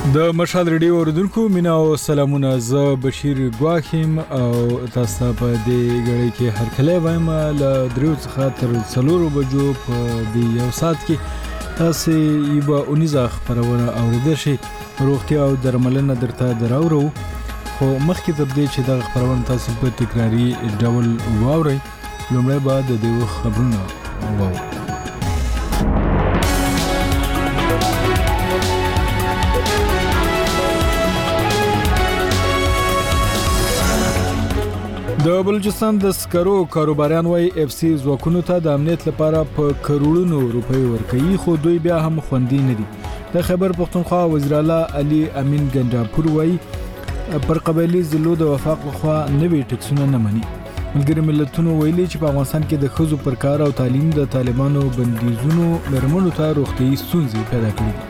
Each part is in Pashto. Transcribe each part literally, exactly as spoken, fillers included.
د مشال ریډیو اوریدونکو مینا او سلامونه، زه بشیر ګواخیم او تاسو په دې غړي کې هر کله وایم ل دریو څخه تر څلورو بجو په دې یو سات کې تاسو یو اونیزه خبرونه اوریدل شي. روغتیا او درملنه درته دراورو، خو مخکې تر دې چې دا خبرونه تاسو په تکراری ډول واورئ، لومړی بعد د دې خبرونه واورئ. د بلوچستان د سکرو کاروباریان وای اف سی ځواکونو ته د امنیت لپاره په کروڑونو روپۍ ورکوي، خو دوی بیا هم خوندي نه دي. د خیبر پختونخوا وزیر اعلی علي امین ګنجاپور وای پر قبایلی ضلعو د وفاق لخوا نوي ټکسونه نه مني. ملګري ملتونو ویلي چې په افغانستان کې د ښځو پر کار او تعلیم د طالبانو بندیزونو مرمنو ته روغتیايي ستونزې پیدا کړې.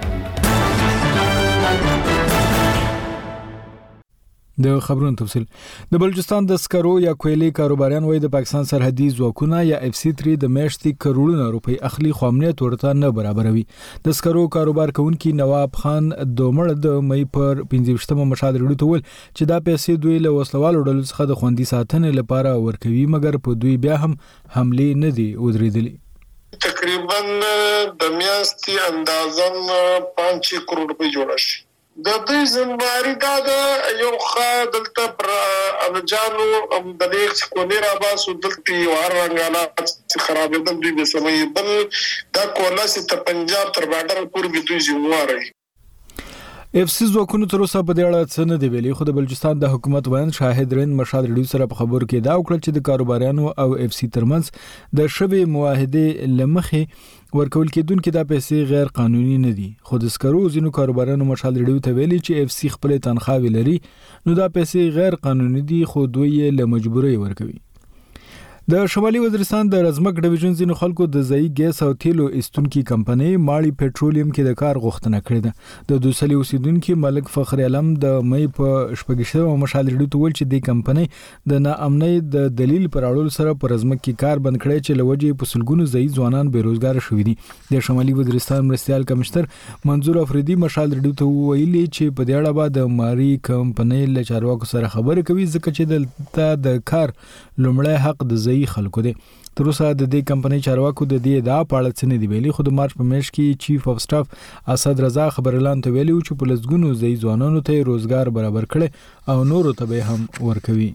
د خبرونو تفصیل. د بلوچستان د سکرو یا کویلي کاروباریان وای د پاکستان سرحدي ځواکونه یا اف سی تھری د میاشتې کروڑونه روپۍ اخلي، خو امنیت ورته نه برابروي. د سکرو کاروبار کوونکی نواب خان دومړ د مې پر پنځه ویشتمه مشال ریډیو ته ویل چې دا پیسې دوی له وسلوالو ډلو څخه د خوندي ساتنې لپاره ورکوي، مګر په دوی بیا هم حملې نه دي ودرېدلې. تقریبا د میاشتې اندازن پانچ کروڑ روپۍ جوړ شي. د دې زمواري دا د یو خا دلته پر انجانو د دې کو نه را باسو دلته یو هر رنګاله خرابېدل دوی به سمې بل دا کولا سي ته پنجاب تر بارډر پورې به دوی زمواري. اف سی ځواکونو تر اوسه په دې اړه څه نه دی ویلي، خو د بلوچستان د حکومت وایي شاهد رین مشال ریډیو سره په خبرو کې دا وکړل چې د کاروباریانو او اف سی ترمنځ د شوی معاهده لمخې ورکول کېدونکې دا پیسې غیر قانوني نه دي. خو د سکرو ځینو کاروباریانو مشال ریډیو ته ویلي چې اف سی خپل تنخواوې لري، نو دا پیسې غیر قانوني دي، خو دوی یې له مجبورۍ ورکوي. د شمالي وزیرستان د رزمک ډیویژن ځینو خلکو د ځای ګیس او تیلو استونکي کمپنۍ ماړی پټرولیم کې د کار غوښتنه کړې ده. د دوسلي اوسیدونکو ملک فخر علم د مې په شپږشتمه مشال ریډیو ته ویل چې د کمپنۍ د ناامنۍ د دلیل پر اړول سره پر رزمک کې کار بند کړی، چې لوجې په سلګونو ځای ځوانان بیروزګار شوي دي. د شمالي وزیرستان مرستيال کمشنر منظور افریدي مشال ریډیو ته ویلي چې په دې اړه به د ماری کمپنۍ له چارواکو سره خبرې کوي، ځکه چې دلته د کار لومړی حق د ځای خلکو دي. تر اوسه د دې کمپنۍ چارواکو د دې ادعا په اړه څه نه دی ویلي، خو د مارچ په میاشت کې چیف اف سټاف اسد رضا خبر اعلان ته ویلي چې په لسګونو ځای ځوانانو ته روزګار برابر کړي او نورو ته به هم ورکوي.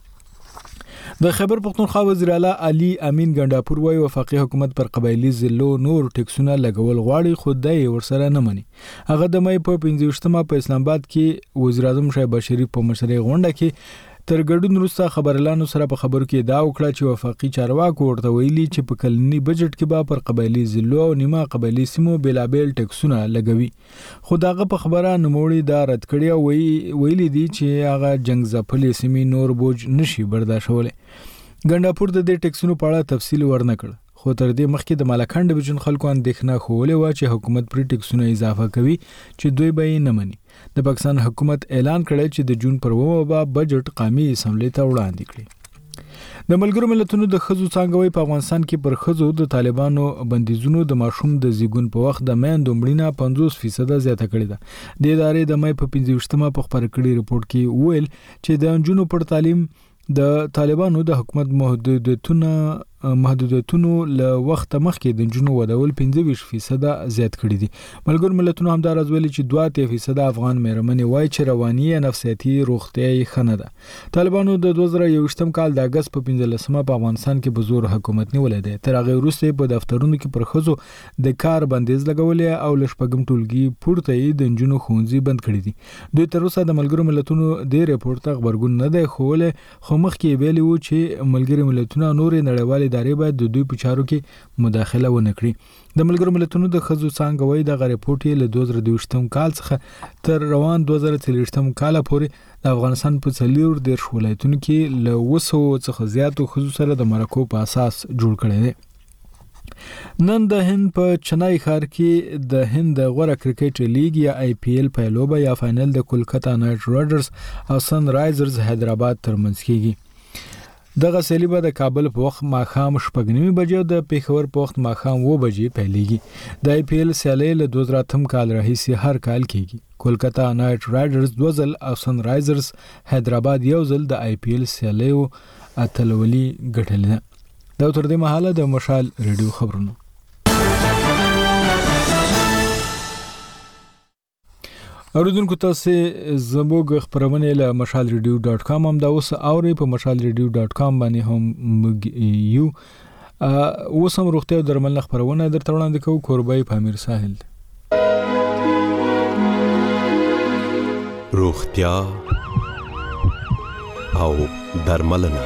د خیبر پختونخوا وزیر اعلی علي امین ګنجاپور وایي وفاقي حکومت پر قبایلی ضلعو نور ټکسونه لګول غواړي، خو دای ورسره نه مني. هغه د مې په پنځه ویشتمه په اسلام آباد کې وزیر اعظم شهباز شریف په مشرۍ غونډه کې تر ګډون وروسته خبرلانو سره په خبرو کې دا وکړه چې وفاقي چارواکو ورته ویلي چې په کلنی بجټ کې به پر قبایلی ضلعو او نیمه قبایلی سیمو بلابل ټکسونه لګوي، خو داغه په خبره نوموړي دا رد کړی او ویلي دي چې هغه جنگ ځپلې سیمې نور بوج نشي برداشتولی. ګنجاپور د دې ټکسونو په اړه تفصیل ورنکړ، خو تر دې مخکې د مالکان ډیویژن خلکو اندېښنه خوولې و چې حکومت پر ټکسونه اضافه کوي چې دوی به یې نه مني. د پاکستان حکومت اعلان کړی چې د جون پر اوومه به بجټ قومي اسمبلی ته وړاندې کړي. د ملګرو ملتونو د ښځو څانګه په افغانستان کې پر ښځو د طالبانو بندیزونو د ماشوم د زیږون په وخت د میندو مړینه پنځوس فیصد زیاته کړې ده. د ادارې د مې په پنځه ویشتمه په خبر کړي رپورت کې ویل چې د نجونو پر تعلیم د طالبانو د حکومت محدودیتونه محدودیتونو له وخت مخکې د نجونو ودول پنځه ویشت فیصد زیات کړي دي. ملګرو ملتونو همدارز ویلي چې دوه اتیا فیصد افغان مېرمنې وایي چې رواني یا نفسیاتي روغتیا یې ښه نه ده. طالبانو د دوه زره یوویشتم کال د اګست په پنځلسمه په افغانستان کې په زور حکومت نیولی دی. تر هغې وروسته په دفترونو کې پر ښځو د کار بندیز لګولی او له شپږم ټولګي پورته یې د نجونو ښوونځي بند کړي دي. دوی تر اوسه د ملګرو ملتونو دې رپورټ ته غبرګون نه دی ښوولی، خو مخکې ویلي وو چې ملګري ملتونه نورې نړیوالې ادارې باید د دوی په چارو کې مداخله ونه کړي. د ملګرو ملتونو د ښځو څانګه وایي دغه رپورټ یې له دوه زره دویشتم کال څخه تر روان دوه زره څلوېښتم کال پورې د افغانستان په څلور دېرش ولایتونو کې له اوه سوو څخه زیاتو ښځو سره د مرکو په اساس جوړ کړی دی. نن د هند په چنای ښار کې د هند د غوره کرکټ لیګ یا آی پی ایل پیلوبه یا فائنل د کولکتا نایټ رایډرز او سن رایزرز حیدرآباد ترمنځ کیږي. دغه سیلي به د کابل په وخت ماښام شپږ نیمې بجې او د پېښور په وخت ماښام اوه بجې پیلېږي. د آی پی ایل سیالۍ له دوه زره اتم کال راهیسې هر کال کېږي. کولکتا نایټ رایډرز دوه ځل او سن رایزرز حیدرآباد یو ځل د آی پی ایل سیالیو اتلولي ګټلې ده. دا تر دې مهاله د مشال ریډیو خبرونه. اوریدونکو تاسو زموږ خبرونه له مشال ریډیو ډاټ کام هم دا اوس اوري په مشال ریډیو ډاټ کام باندې هم یو اوس هم روغتیا او درمل خبرونه درته وړاندې کوو. کوربای پامیر ساحل روغتیا او درملنه.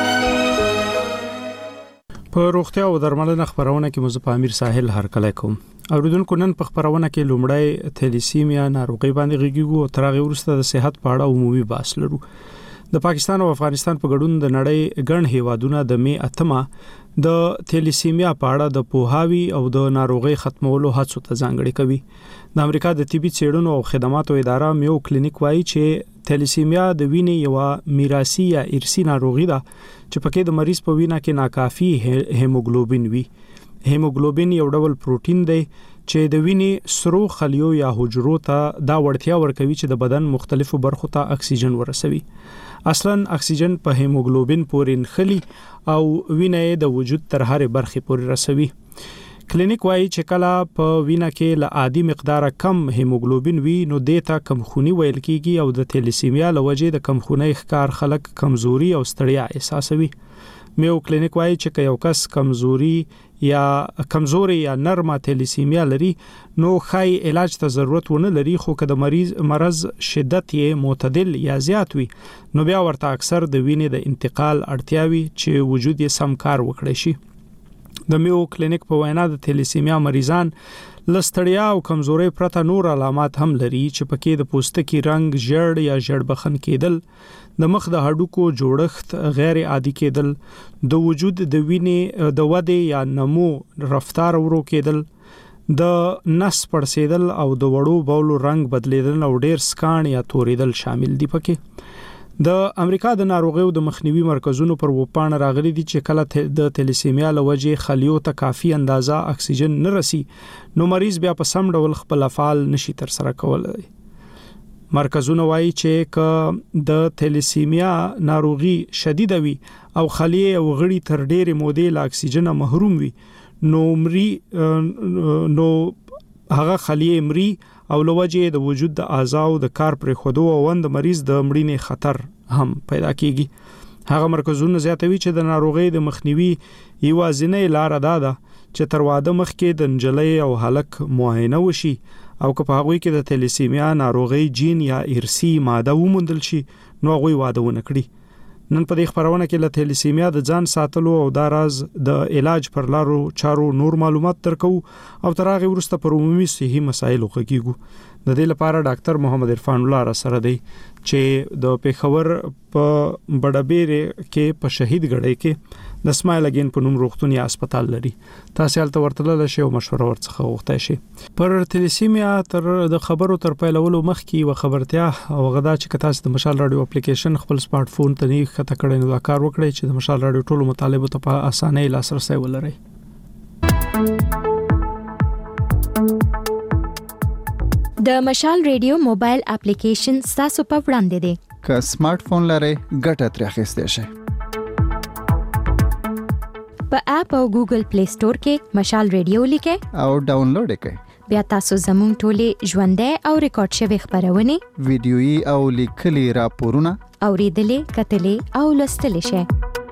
په روغتیا او درملنه خبرونه کې مزه پامیر ساحل هر کله کوم. اوریدونکو نن په خبرونه کې لومړی تھیلیسیمیا ناروغي باندې غږیږو او تر هغه وروسته د صحت په اړه عمومي بحث لرو. د پاکستان او افغانستان په ګډون د نړۍ ګڼ هیوادونه د می اتمه د تھیلیسیمیا په اړه د پوهاوی او د ناروغي ختمولو هڅو ته ځانګړي کوي. د امریکا د طبي څېړنو او خدماتو اداره میو کلینیک وایي چې تھیلیسیمیا د وینې یو میراثي یا ارثي ناروغي ده چې پکې د مریض په وینه کې ناکافي هیموګلوبین وي. هیموګلوبین یو ډول پروتین دی چې د وینې سرو خلیو یا حجرو ته دا وړتیا ورکوي چې د بدن مختلفو برخو ته اکسیجن ورسوي. اصلا اکسیجن په هیموګلوبین پورې نخلي او وینې د وجود تر هرې برخې پورې رسوي. کلینیک وایي چې کله په وینه کې له عادي مقدار کم هیموګلوبین وي نو دیتا کمخونی ویل کیږي او د تھیلیسیمیا لوجه د کمخونی ښکار خلک کمزوري او ستړیا احساسوي. میو کلینیک وایي چې یو کس کمزوري یا کمزوري یا نرمه تھیلیسیمیا لري نو خای علاج ته ضرورت ونه لري، خو که د مریض مرض شدت یې معتدل یا زیات وي نو بیا ورته اکثر د وینې د انتقال اړتیاوي چې وجود یې سم کار وکړي شي. د میو کلینیک په وینا د تھیلیسیمیا مریضان لستړیا او کمزوري پرته نور علامات هم لري چې پکې د پوستکي رنگ ژړ یا ژړبخن کېدل، د مخ د هډوکو جوړښت غیر عادي کېدل، د وجود د وینې د ودې یا نمو رفتار ورو کېدل، د نس پړسېدل او د وړو بولو رنگ بدلیدل او ډیر سکان یا توریدل شامل دي. پکې د امریکا د ناروغیو د مخنیوي مرکزونو پر وپاڼه راغلي دي چې کله د تھیلیسیمیا لوجه خلیو ته کافي اندازه اکسیجن نه رسی نو مریض بیا په سم ډول خپل افعال نشي تر سره کولای. مرکزونه وایي چې ک د تھیلیسیمیا ناروغي شدید وي او خلیه او غړي تر ډېرې مودې له اکسیجن محروم وي نو مري نو هغه خلیه مري او لوجه د وجود د اعضاء د کار پر خودو او وند مریض د مړینې خطر هم پیدا کیږي. هغه مرکزونه زیاتوي چې د ناروغي د مخنیوي یوازینۍ لار ده ده چې تر واده مخکې د نجلۍ او هلک معاینه وشي او که په هغه کې د تھیلیسیمیا ناروغي جین یا ارثي ماده وموندل شي نو هغه واده ونه کړي. نن په دې خبرونه کې له تھیلیسیمیا د ځان ساتلو او د راز د علاج پر لارو چارو نور معلومات درکو او تر هغه وروسته پر عمومي صحي مسایلو غږیږو. د دې لپاره ډاکټر محمد عرفان الله را سره دی چې د پیښور په بډابېره کې په شهید غړې کې د سمایل اگین په نوم روغتونی هسپتال لري. تاسو هلته ورتلل شئ او مشوره ورڅخه غوښتای شئ. پر تھیلیسیمیا تر د خبرو تر پیلولو مخکې و خبرتیا او غدا چې تاسو د مشال رادیو اپلیکیشن خپل سمارټ فون ته نه خطا کړئ نو دا کار وکړئ چې د مشال رادیو ټولو مطالبه ته په اسانۍ لاسرسي ولرئ. د مشال ریډیو موبایل اپلیکیشن تاسو په وړاندې دی. که سمارټ فون لرئ ګټه ترې اخیستی شئ. په اپ او ګوګل پلی سٹور کې مشال ریډیو لیکئ او ډاونلوډ کړئ. بیا تاسو زموږ ټولې ژوندۍ او ریکارډ شوی خبرونه ویډیويي او لیکلي راپورونه اوریدلې کتلې او لوستلې شئ.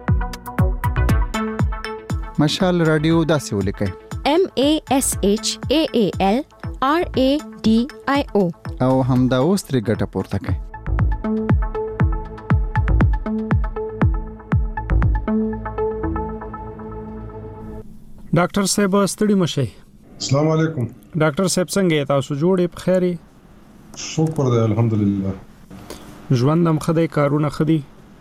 مشال رادیو داسې ولیکئ: M A S H A A L R A D I O او همدا اوس ترې ګټه پورته کړئ. ډاکټر صاحب ستړي مشئ. السلام علیکم. ډاکټر صاحب څنګه تاسو جوړې په خیري؟ شکر دی الحمدلله. ژوند هم خدای کارونه خدي.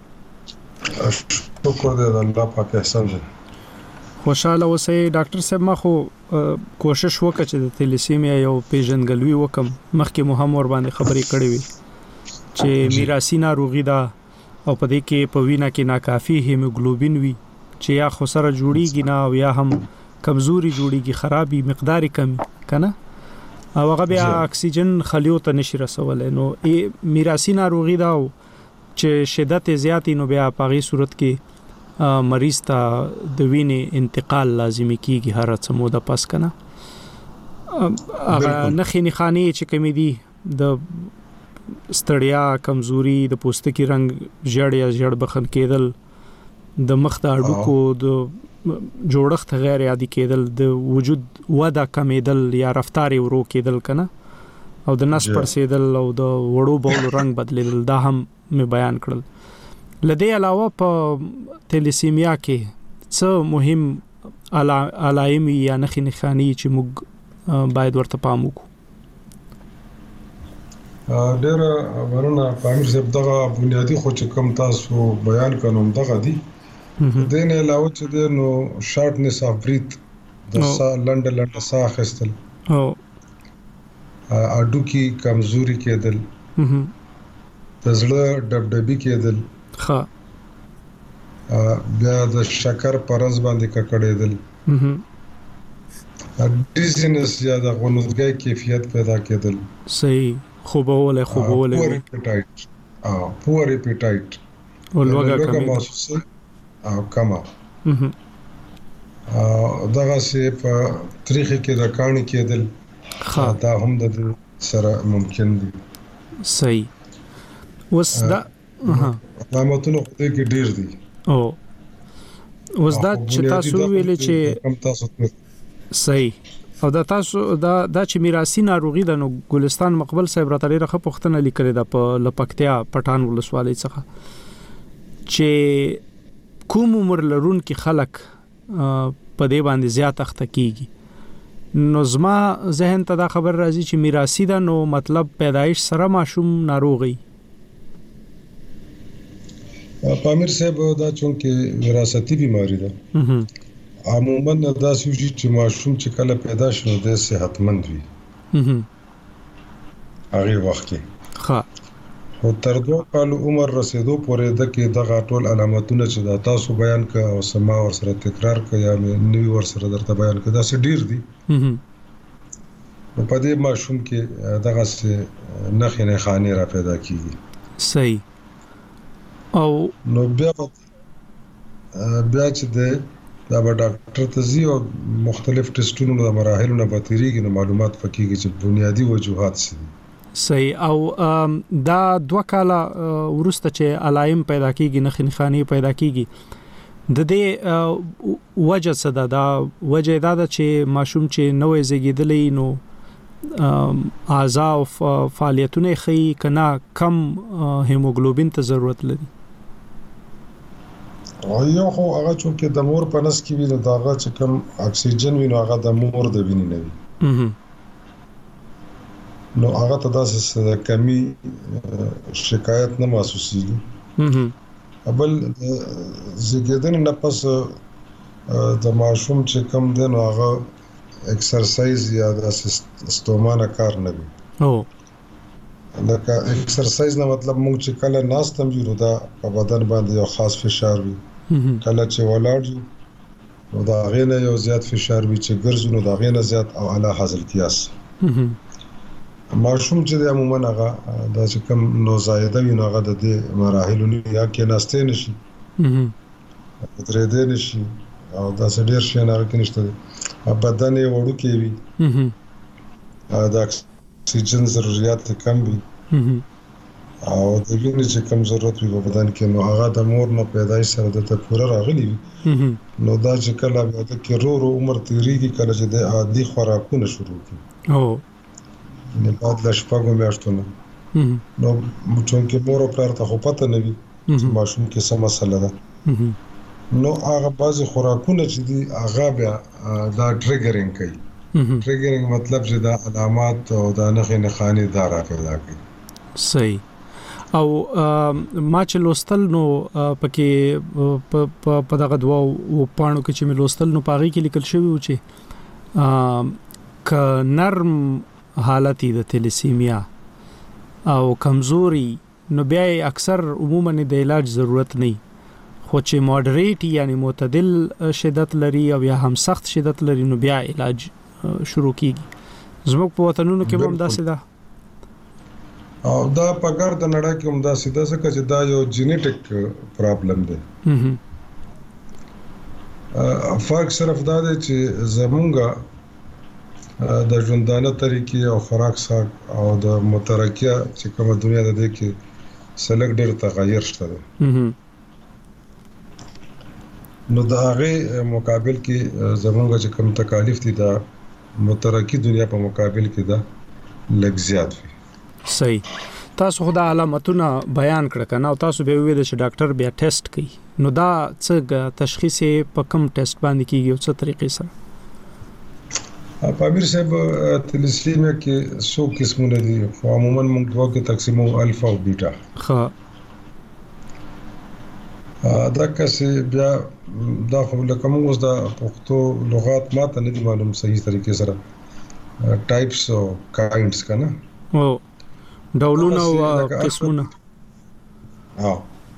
شکر دی الله پاک احسان دی. خوشاله اوسئ. ډاکټر صاحب ما خو کوشش وکړ چې د تھیلیسیمیا یو پیژندګلوي وکم. مخکې مو هم ور باندې خبرې کړې وي چې میراثي ناروغي ده او په دې کې په وینا کې ناکافي هیموګلوبین وي چې یا خو سره جوړیږي نه او یا هم کمزوري جوړیږي، خرابي مقدار کم کنه، او هغه بیا اکسیجن خلیو ته نشي رسولای. نو میراثي ناروغي دا چې شدت زیاتی نو بیا په هغه صورت کې مریض ته د وینې انتقال لازمي کیږي هر څه موده پس کنه. هغه نخې نخانی چې کمی دي د ستړیا، کمزوري، د پوستکي رنگ ژړ یا ژړ بخن کېدل، د مخ د اډوکو د جوړښت غیر عادي کېدل، د وجود وده کمیدل یا رفتار ورو کېدل کنه، او د نس پړسېدل او د وړو بولو رنگ بدلیدل، دا هم می بیان کړل. لدې علاوه په تیلیسیمیا کې څه مهم علائم یا نخې نښانې چې موږ باید ورته پام وکړو؟ ډېر ورونه پامیر صاحب دغه بنیادی خو چې کوم تاسو بیان کړم دغه دي. د نه علاوه چې د نو شارټنس اف بریث، د سا لنډ لنډ ساه اخیستل، او اډو کې کمزوري کېدل، د زړه ډبډبي کېدل، ها بیا د شکر پرز باندې ککړېدل، ډیزینس یا د غنودګۍ کیفیت پیدا کېدل، صحیح خوبوله خوبوله پور اپیټایټ او پور اپیټایټ او لوګه محسوسه او کما او دغه سه په تاریخ کې د کاني کېدل، خا دا هم د سره ممکن دي. صحیح. وس دا علامتونه خو دې کې ډیر دي. او وس دا چې تاسو ویلې چې کم تاسو صحیح، او دا تاسو دا دا چې میراثي ناروغي د نو ګلستان مقبل صاحب راته لري خپختنه لیکل دا په لپکتیا پټان ولسوالۍ څخه چې کوم عمر لرون کې خلک په دې باندې زیات اخته کیږي. نو زما ذهن ته دا خبر راځي چې میراثي دا نو مطلب پیدایش سره ماشوم ناروغي. پامیر صاحب دا چونکه وراثتي بیماری ده، عموما دا سوجي چې ماشوم چې کله پیدا شنو د صحتمند وي هغه وخت کې، ها او تر دوه کال عمر رسیدو پورې د کې دغه ټول علامتونه چې دا تاسو بیان کړه او سما ور سره تکرار کړه یا نوی ور سره درته بیان کړه دا څه ډیر دي. نو په دې ماشوم کې دغه څه نخې نه خاني را پیدا کیږي. صحیح. او نو بیا بیا چې د دا به ډاکټر ته ځي او مختلف ټیسټونو د مراحلو نه به تیریږي نو معلومات پکېږي چې بنیادی وجوهات څه دي. صحیح. او دا دوه کاله ورسته چې علائم پیدا کیږي، نخې نښانې پیدا کیږي، د دې وجه څه ده؟ دا وجه دا ده چې ماشوم چې نوې زیږیدلی نو اعضاء او فعالیتونه ښیي که نه کم هیموګلوبین ته ضرورت لري؟ او یو خو هغه چې د مور په نس کې وي نو داغه چې کوم اکسیجن وي نو هغه د مور د وینې نه وي، نو هغه ته داسې کمی شکایت نه محسوسېږي. بل زیږیدنې نه پس د ماشوم چې کوم دی نو هغه اکسرسایز یا د ستومانه کار نه وي. او لکه اکسرسایز نه مطلب موږ چې کله ناست هم یو دا په بدن باندې یو خاص فشار وي، کله چې ولاړ یو نو دا غینه یو زیات فشار وي، چې ګرځو نو دا غینه زیات او اعلی حاصل کیاس. ماشوم چې عموما هغه دا چې کوم نو زایده وي نو هغه د دې مراحلو نه یا کې ناشته نشي، درې دې نشي او دا ډېر شي نه راکې نشته، بدن یې وړو کې وي، دا اکسیجن ضرورت کم وي او د وینې چې کم ضرورت وي په بدن کې نو هغه د مور نو پیدایش سره د ته پوره راغلی وي. نو دا چې کله بیا د کې رو رو عمر تیریږي کله چې د عادي خوراکونه شروع کړي او نه بعد د شپږو میاشتو نه نو چې مور او پلار ته خو پته نه وي چې ماشوم کې څه مسله ده نو هغه بعض خوراکونه چې دي هغه بیا دا ټریګرینګ کوي. ټریګرینګ مطلب چې دا علامات او دا نښې نښانې دا را پیدا کوي. صحیح. او ما چې لوستل نو پکې په دغه دوا او پاڼو کې چې مې لوستل نو پاغي کې لیکل شوی و چې ک نرم حالتي د تلیسیمیا او کمزوري نو بیا اکثر عموما د علاج ضرورت نه خو چې مودریټ یعنی معتدل شدت لري او یا هم سخت شدت لري نو بیا علاج شروع کیږي زموږ په وطنونو کې هم داسې ده او دا په ګر د نړۍ کې هم داسې ده ځکه چې دا یو جینیټک پرابلم دی فرق صرف دا دی چې زمونږ د ژوندانه طریقې او خوراک ساک او د مترکیه چې کومه دنیا ده د کې سلګ ډېر تغیر شته ده نو د هغه مقابل کې زمونږ چې کوم تکالیف دي دا مترکی دنیا په مقابل کې دا لږ زیات وي صحیح تاسو خو دا علامتونه بیان کړ کنه او تاسو به ویل چې ډاکټر بیا ټیسټ کوي نو دا څنګه تشخیص په کوم ټیسټ باندې کیږي او څه طریقې سره په امیر صاحب تلسیمیا کې څو قسمونه دي خو عموما موږ دوه کې تقسیمو الفا او بیٹا ها دا کسې بیا دا خو لکه موږ اوس د پښتو لغات ماته نه دي معلوم صحیح طریقې سره ټایپس او کاینډز کنه او ډولونه او قسمونه ها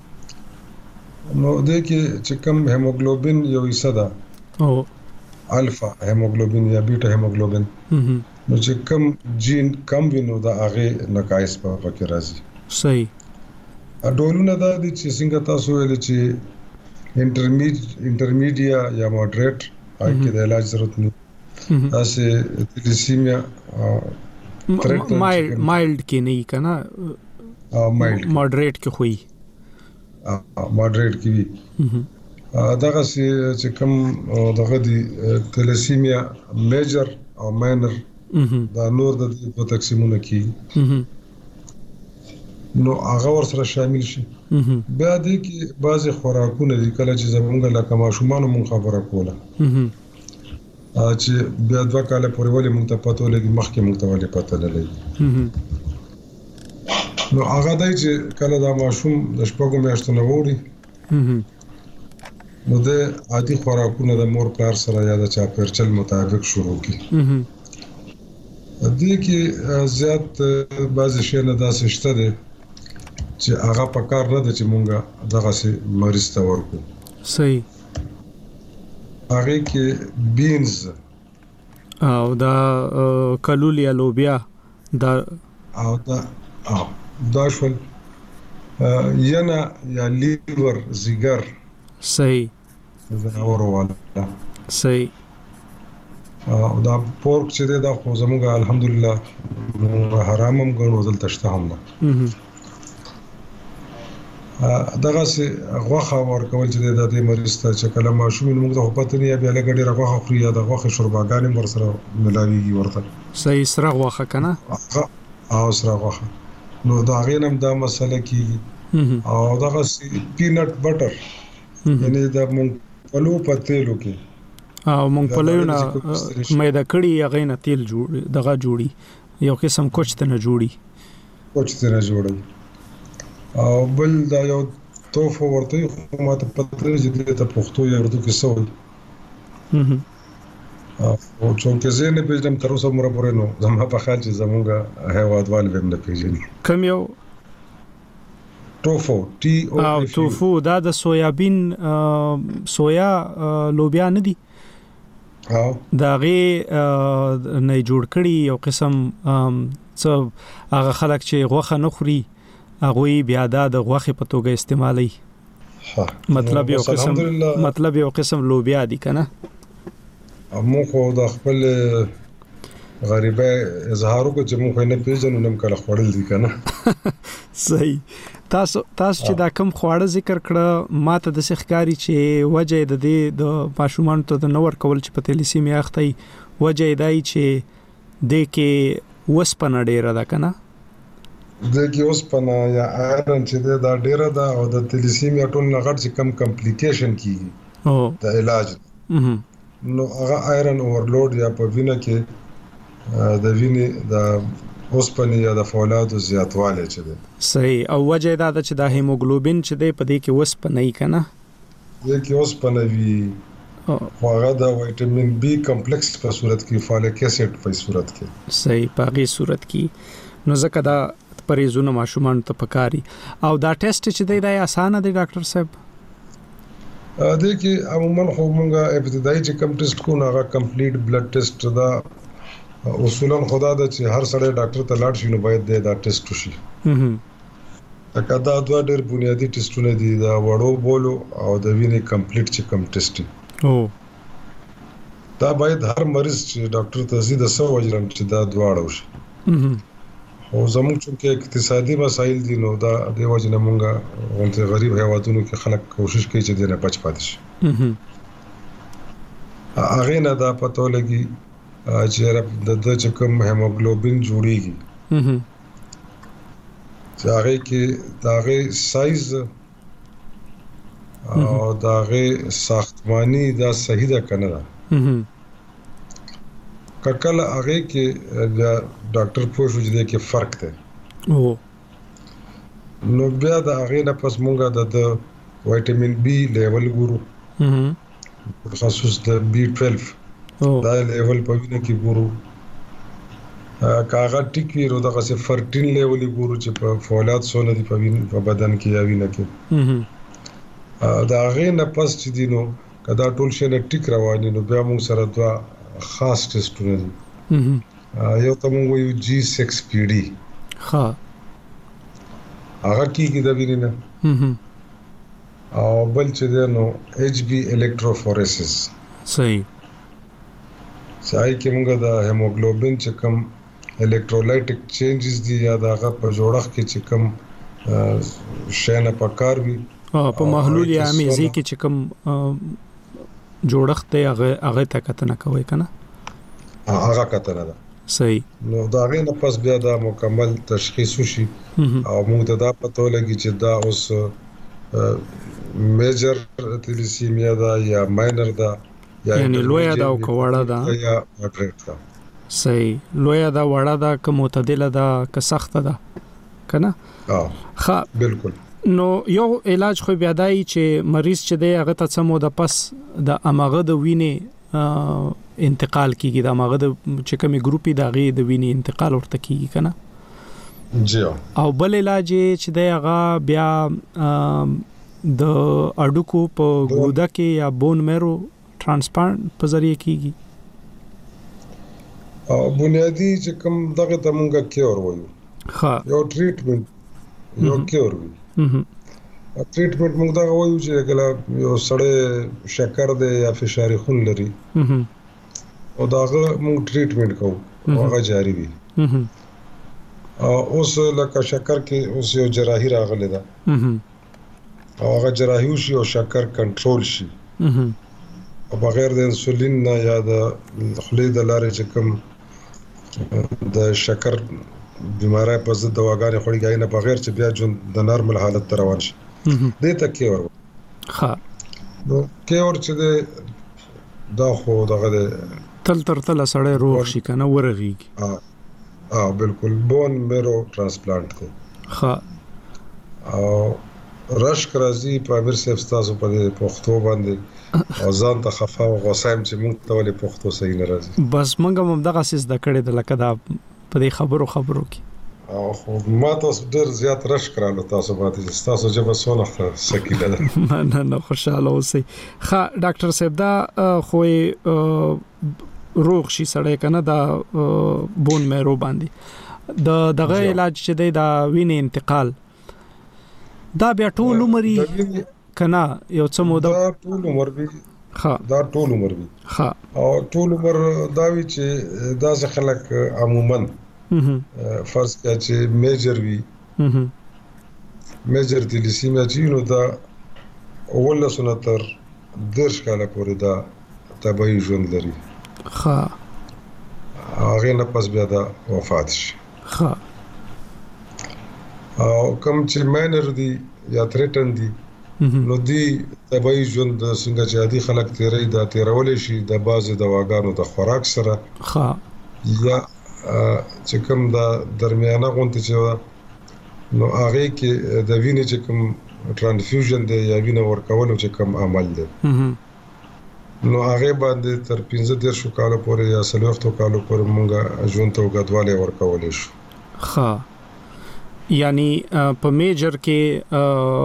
نو د کې چې کوم هیموګلوبین یو حصہ ده او الفا هیموګلوبین یا بیٹا هیموګلوبین نو چې کوم جین کم وینو دا هغه نقایص په پکې راځي صحیح ډولونه دا دي چې څنګه تاسو ویل چې انټرمیډ انټرمیډیا یا مودریټ هغه د علاج ضرورت نه تاسو تلسیمیا مایلډ مایلډ کې نه کنه مایلډ مودریټ کې خوې مودریټ کې وي دغه چې کوم دغه دي تلسیمیا میجر او ماینر دا نور د په تقسیمونه کې نو هغه ور سره شامل شي بیا دې کې بعضي خوراکونه دي کله چې زمونږ لکه ماشومان مون خبره کوله چې بیا دوه کاله پورې ولې مونږ ته پته ولګي مخکې مونږ ته ولې پته نه لګي نو هغه دی چې کله دا ماشوم د شپږو میاشتو نه ووري نو د عادي خوراکونه د مور پلار سره یا د چاپیرچل مطابق شروع کی دې کې زیات بعضي شی نه داسې شته دي چې هغه په کار نه ده چې مونږه دغه سي مریض ته ورکو صحیح هغه کې بینز او دا کلول یا لوبیا دا او دا او دا شول ینا یا لیور زیګر صحیح دا ورواله صحیح او دا پورک چې دا خو زموږ الحمدلله حرام هم ګڼو دلته شته هم نه دغه سي غوخه ورکول چې د دې مریض ته چې کله ماشوم موږ ته پته نه بیا لګ ډیره غوخه خوري یا د غوخه شورباګانې ور سره ملاويږي ورته صحیح سره غوخه کنه او سره غوخه نو دا غینم دا مسله کیږي او دغه سي پینټ بټر یعنی دا مونږ په لو پتیلو کې او مونږ په لونه مېدا کړي هغه نه تیل جوړ دغه جوړي یو قسم کوچ ته نه جوړي کوچ ته نه جوړي او بل دا یو توفه ورته خو ماته پته چې د پښتو یا اردو کې سوال او څنګه زه نه پېژنم تر اوسه مور پورې نو زما په خیال چې زموږه هیوادوال به نه پېژني کوم یو توفو ټي او توفو دا د سویابین سویا لوبیا نه دي ها دا غي نه جوړ کړي یو قسم څه هغه خلک چې غوخه نه خوري هغه بیا د غوخه په توګه استعمالي مطلب یو قسم مطلب یو قسم لوبیا دي کنه مو خو د خپل غریبه اظهارو کو چې مو خو نه پیژنو نم کله خوړل دي کنه صحیح تاسو تاسو چې دا کم خواړه ذکر کړه ماته د سخکاری چې وجه د دې د ماشومان ته د نور کول چې په تلسیمیا اخته وجه دای چې د کې وسپنه ډیره ده کنه د کې وسپنه یا آیرن چې دا ډیره ده او د تلسیمیا ټول نه غټ چې کم کمپلیکیشن کیږي او د علاج نو هغه آیرن اورلوډ یا په وینه کې د وینې د اوسپنې یا د فولادو زیاتوالی چې دی صحیح او وجه دا ده چې د هیموګلوبین چې دی په دې کې اوسپنه یې کنه دې کې اوسپنه وي خو هغه د وایټامین بی کمپلیکس په صورت کې فالیک اسید په صورت کې صحیح په هغه صورت کې نو ځکه دا پریزونه ماشومان ته پکاري او دا ټیسټ چې دی دا اسانه دی ډاکټر صاحب؟ ا دې کې عموما خو مونږه ابتدایي چې کوم ټیسټ کو هغه کمپلیټ بلډ ټیسټ دا اصولا خدا د چې هر سړی ډاکټر ته لاړ شي نو باید دا ټیسټ وشي. هم دا دا دوه ډېر بنیادی ټیسټونه دي دا وړو بولو او د وینې کمپلیټ چې کوم ټیسټ او دا باید هر مریض چې ډاکټر ته ځي د سو وجرم چې دا دواړه وشي. او زموږ چې اقتصادي مسایل دي نو دا د وجنه مونږه ونته غریب هیوادونو کې خلک کوشش کوي چې دنه بچ پاتې شي. هغه نه دا پته لګي چې رب د د کوم هیموګلوبین جوړیږي چې هغه کې داغه سایز او داغه ساختمانی دا صحیح ده کنه ده. ککل هغه کې ډاکټر پوښتنه کوي چې فرق ده او نو بیا د هغه نه پس مونږه د وټامین بي لیول ګورو په خصوص د بي بانه دا لیول په وینه کې ګورو کاغه ټیکی رو دغه څه فرټین لیول ګورو چې په فعالیت سونه دي په وینه په بدن کې یا وینه کې دا هغه نه پس چې دینو کدا ټول شي نه ټیک رواني نو بیا مونږ سره دوا خاص ټیسټونه دي. یو ته مونږ یو جی سکس پی ډي ها هغه کېږي د وینې نه او بل چې دی نو ایچ بي الکتروفورسس صحیح ځای کې مونږ د هیموګلوبین چې کوم الکترولایټیک چینجز دي یا دغه په جوړښت کې چې کوم شینه پکار وي په محلول یا میزي کې چې کوم جوړښت ته هغه هغه تکتنه کوي کنه هغه کتنه ده صحیح نو دا غینه پس بیا دا مکمل تشخیص وشي او موږ ته دا پته لګي چې دا اوس میجر تلیسیمیا دا یا ماینر دا یا یعنی لویا دا او کوړه دا یا ماډریټ دا صحیح لویا دا وړه دا که معتدله دا که سخته ده کنه اه ها بالکل. نو یو علاج خو بیا دای چې مریض چې دی هغه ته سمو د پس د امغه د وینې انتقال کیږي د امغه د چې کومي ګروپي دغه د وینې انتقال ورته کیږي کنه جی او بل علاج چې دی هغه بیا د اډوکو په ګودا کې یا بون میرو ترانسپلانت په ذریعہ کیږي. او بنیادی چې کوم دغه ته مونږه کیور وایو ها یو ټریټمنټ یو کیور وي. ا ټریټمنټ موږ دا وایو چې کله یو سړی شکر دی یا فشار خون لري او داغه موږ ټریټمنټ کوو هغه جاری وي. او اوس لکه شکر کې اوس یو جراحي راغلی ده او هغه جراحي شي او شکر کنټرول شي او بغیر د انسولین نه یا د خولې د لارې چې کوم د شکر بیماری په ضد دواګانې خوري غاینه بغیر چې بیا جون د نارمل حالت ته روان شي دې ته کې ور ها نو کې ور چې دا خو دغه تل تر تل سړی روغ شي کنه ورغیږي. اه اه بالکل بون میرو ترانسپلانت دی ها او رش کرازي په امیر صاحب تاسو په پښتو باندې او ځان ته خفا او غوسایم چې موږ ته ولې پښتو صحیح نه راځي بس موږ هم دغه سیس د کړې د لکه دا په دې خبرو خبرو کې او خو ما تاسو ډېر زیات رش کړل تاسو باندې تاسو چې به سونه سکیله ده نه نه خوشاله اوسئ. ښه ډاکټر صاحب دا خو روغ شي سړی کنه دا بون میرو باندې د دغه علاج چې دی دا وینې انتقال دا بیا ټول عمر کنه یو څه موده دا ټول عمر وی ها دا ټول عمر وی ها او ټول عمر دا وی چې دا ځ خلک عموما فرض کړه چې میجر وی میجر تلیسیمیا چې نو دا اول سنتر درش کاله پورې دا طبيعي ژوند لري ها هغه نه پس بیا دا وفات شي ها او کوم چې ماینر دي یا تریټن دي نو دی طبيعي ژوند څنګه چې عادي خلک تیرې دا تیرول شي د بازي دواګانو د خوراک سره ها یا چې کوم دا درمیانه غونډه چې نو هغه کې د وینې چې کوم ترانسفیوژن دی یا وینې ورکول چې کوم عمل دی نو هغه باندې تر پنځه دیرش کال پورې یا څلور کال پورې مونږه ژوند ته غدواله ورکول شو. ها یعنی په میجر کې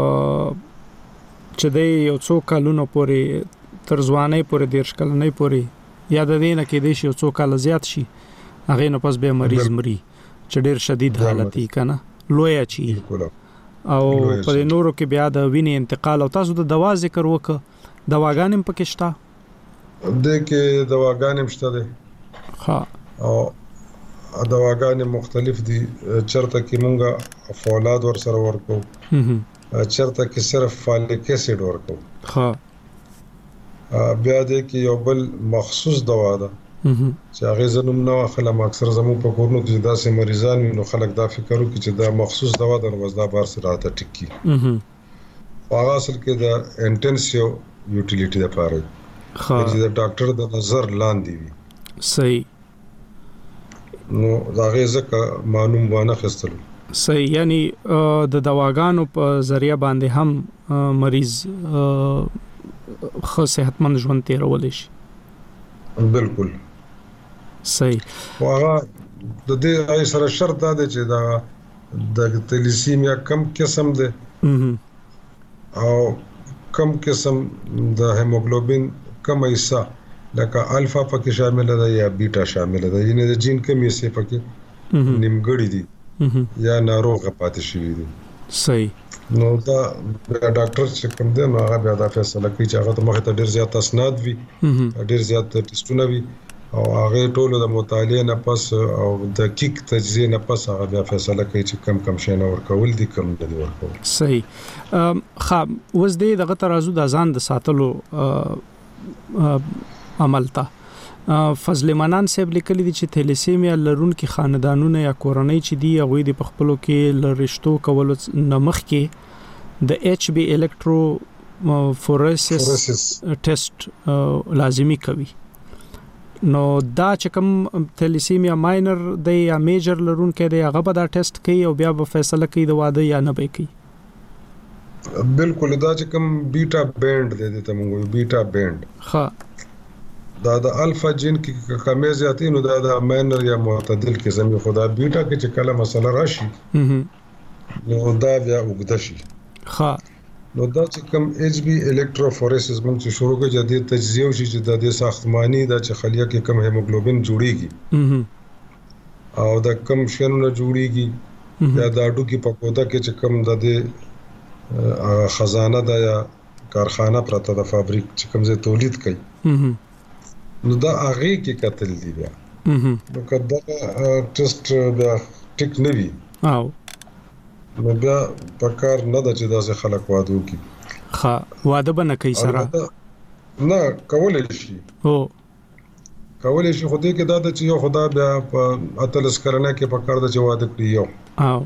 چې د یو څو کلونو پورې تر ځوانۍ پورې دیرش کلنۍ پورې یا د دې نه کې د شي یو څو کال زیات شي هغه نه پس به مریض مري چې ډېر شدید حالت یې کنه لوی چی او په نورو کې بیا د وینې انتقال او تاسو د دوا ذکر وکړه دواګانې هم پکې شته د کې دواګانې مشته ده ها او دواګانې مختلف دي چرته کې مونږه فولاد ور سره ورکو چرته کې صرف فالیک اسید ورکو ها بیا د کې یو بل مخصوص دوا ده چې هغه زنوم نو خلک اکثر زمو په کورونو کې داسې مریضان نو خلک دا فکر کوي چې دا مخصوص دوا ده نو دا بار سره راته ټکی هغه اصل کې دا انټنسیو یوټیلیټي ده پاره چې دا ډاکټر د نظر لاندې وي صحیح نو دا غیزه معلوم وانه خستلو صحیح یعنی د دواګانو په ذریعہ باندې هم مریض خو صحتمند ژوند تیرول شي بالکل صحیح واغه د دې ای سره شرط ده چې دا د تلیسیمیا کم قسم ده او کم قسم د هیموګلوبین کم ایسا لکه الفا پکې شامل ده یا بیٹا شامل ده یعنی د جین کمی سي پکې نیمګړی دي یا ناروغه پاتې شوی دي صحیح نو دا ډاکټر چې کوم دی نو هغه بیا دا فیصله کوي چې هغه ته مخه ته ډیر زیات اسناد وي ډیر زیات ټیسټونه وي او هغه ټول د مطالعه نه پس او د کیک تجزیه نه پس هغه بیا فیصله کوي چې کم کم شي نه ورکول دي کم نه ورکول صحیح خا وز دې دغه ترازو د ځان د ساتلو عمل ته فضل منان صاحب لیکلي دي چې تھیلیسیمیا لرونکو خاندانونو یا کورنۍ چې دی هغه د پخپلو کې لرشتو کول نمخ کې د ایچ بی الکترو فورسس ټیسټ لازمی کوي نو دا چې کوم تھیلیسیمیا ماینر دی یا میجر لرونکو دی هغه به دا ټیسټ کوي او بیا به فیصله کوي د واده یا نه به کوي بالکل دا چې کوم بیٹا بینډ دی ته موږ بیٹا بینډ ها دا د الفا جین کې کمی زیاتې نو دا د ماینر یا معتدل قسم یو خدا بیٹا کې چې کله مسله راشي نو دا بیا وګد شي ها نو دا چې کوم ایچ بی الکتروفورسس موږ چې شروع کړو جدي تجزیه شي چې د ساختماني د چې خلیه کې کم هیموګلوبین جوړیږي او د کم شنو جوړیږي یا د اډو کې په کوده کې چې کم د خزانه د یا کارخانه پرته د فابریک چې کوم ځای تولید کوي نو دا هغه کې قتل دی بیا نو کدا ټیسټ بیا ټیک نه وی او نو بیا پکار نه د چې داسې خلک واده وکي ها واده بنه کوي سره نه کولای شي او کولای شي خو دې کې دا چې یو خدا بیا په اتلس کرنه کې پکار د چې واده کړی یو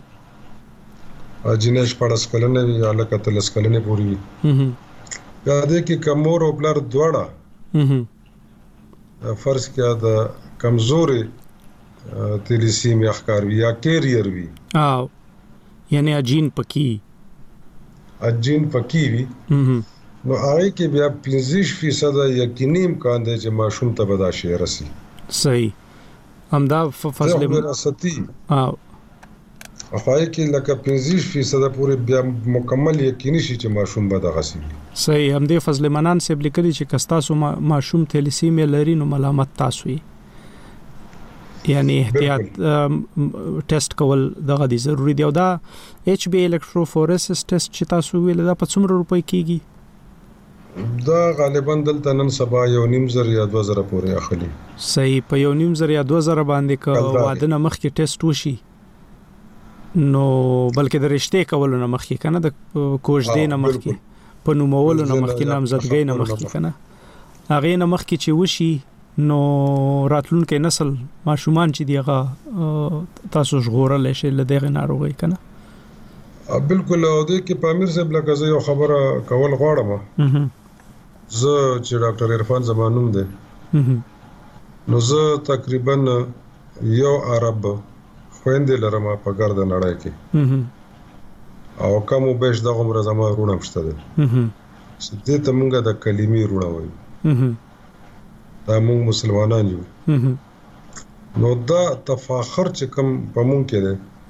او جنیش پړس کلنه وی الکه اتلس کلنه پوری وی بیا دې کې کمور او بلر دواړه فرض کیا د کمزوري تلیسیمیا ښکار وی یا کیریئر وی او یعنی اجین پکی اجین پکی وی نو هغه کې بیا پنځه فیصد یقیني امکان دی چې ماشوم ته به دا شی راسي صحیح همدا فضل وراثتي او هغه کې لکه پنځه فیصد پورې بیا مکمل یقیني شي چې ماشوم به دغه شي صحیح هم دې فضل منان صاحب لیکلي چې کستاسو ماشوم تھیلیسیمیا لري نو ملامت تاسو یې یعنی احتیاط ټیسټ کول دغه دي ضروری دی او دا ایچ بی الکتروفورسس ټیسټ چې تاسو ویل دا په څومره روپۍ کیږي دا غالبا دلته نن سبا یو نیم زر یا دوه زره پورې اخلي صحیح په یو نیم زر یا دوه زره باندې ک واده نه مخکې ټیسټ وشي نو بلکې د رشته کولو نه مخکې کنه د کوژدې نه مخکې په نومولو نه مخکې نامزدګۍ نه مخکې کنه هغه نه مخکې چې وشي نو راتلونکي نسل ماشومان چې دیغه تاسو ژغورل شي لدغه ناروغي کنه بالکل او د کې پامیر صاحب لکه زه یو خبره کول غواړم زه چې ډاکټر عرفان زمانوم دی نو زه تقریبا یو عرب خويندې لرم په ګرد نړۍ کې او کوم بهش د عمر زما رونه مشته ده چې دې ته مونږه د کلمې رونه وایو دا مونږ مسلمانان یو نو دا تفاخر چې کوم په مونږ کې ده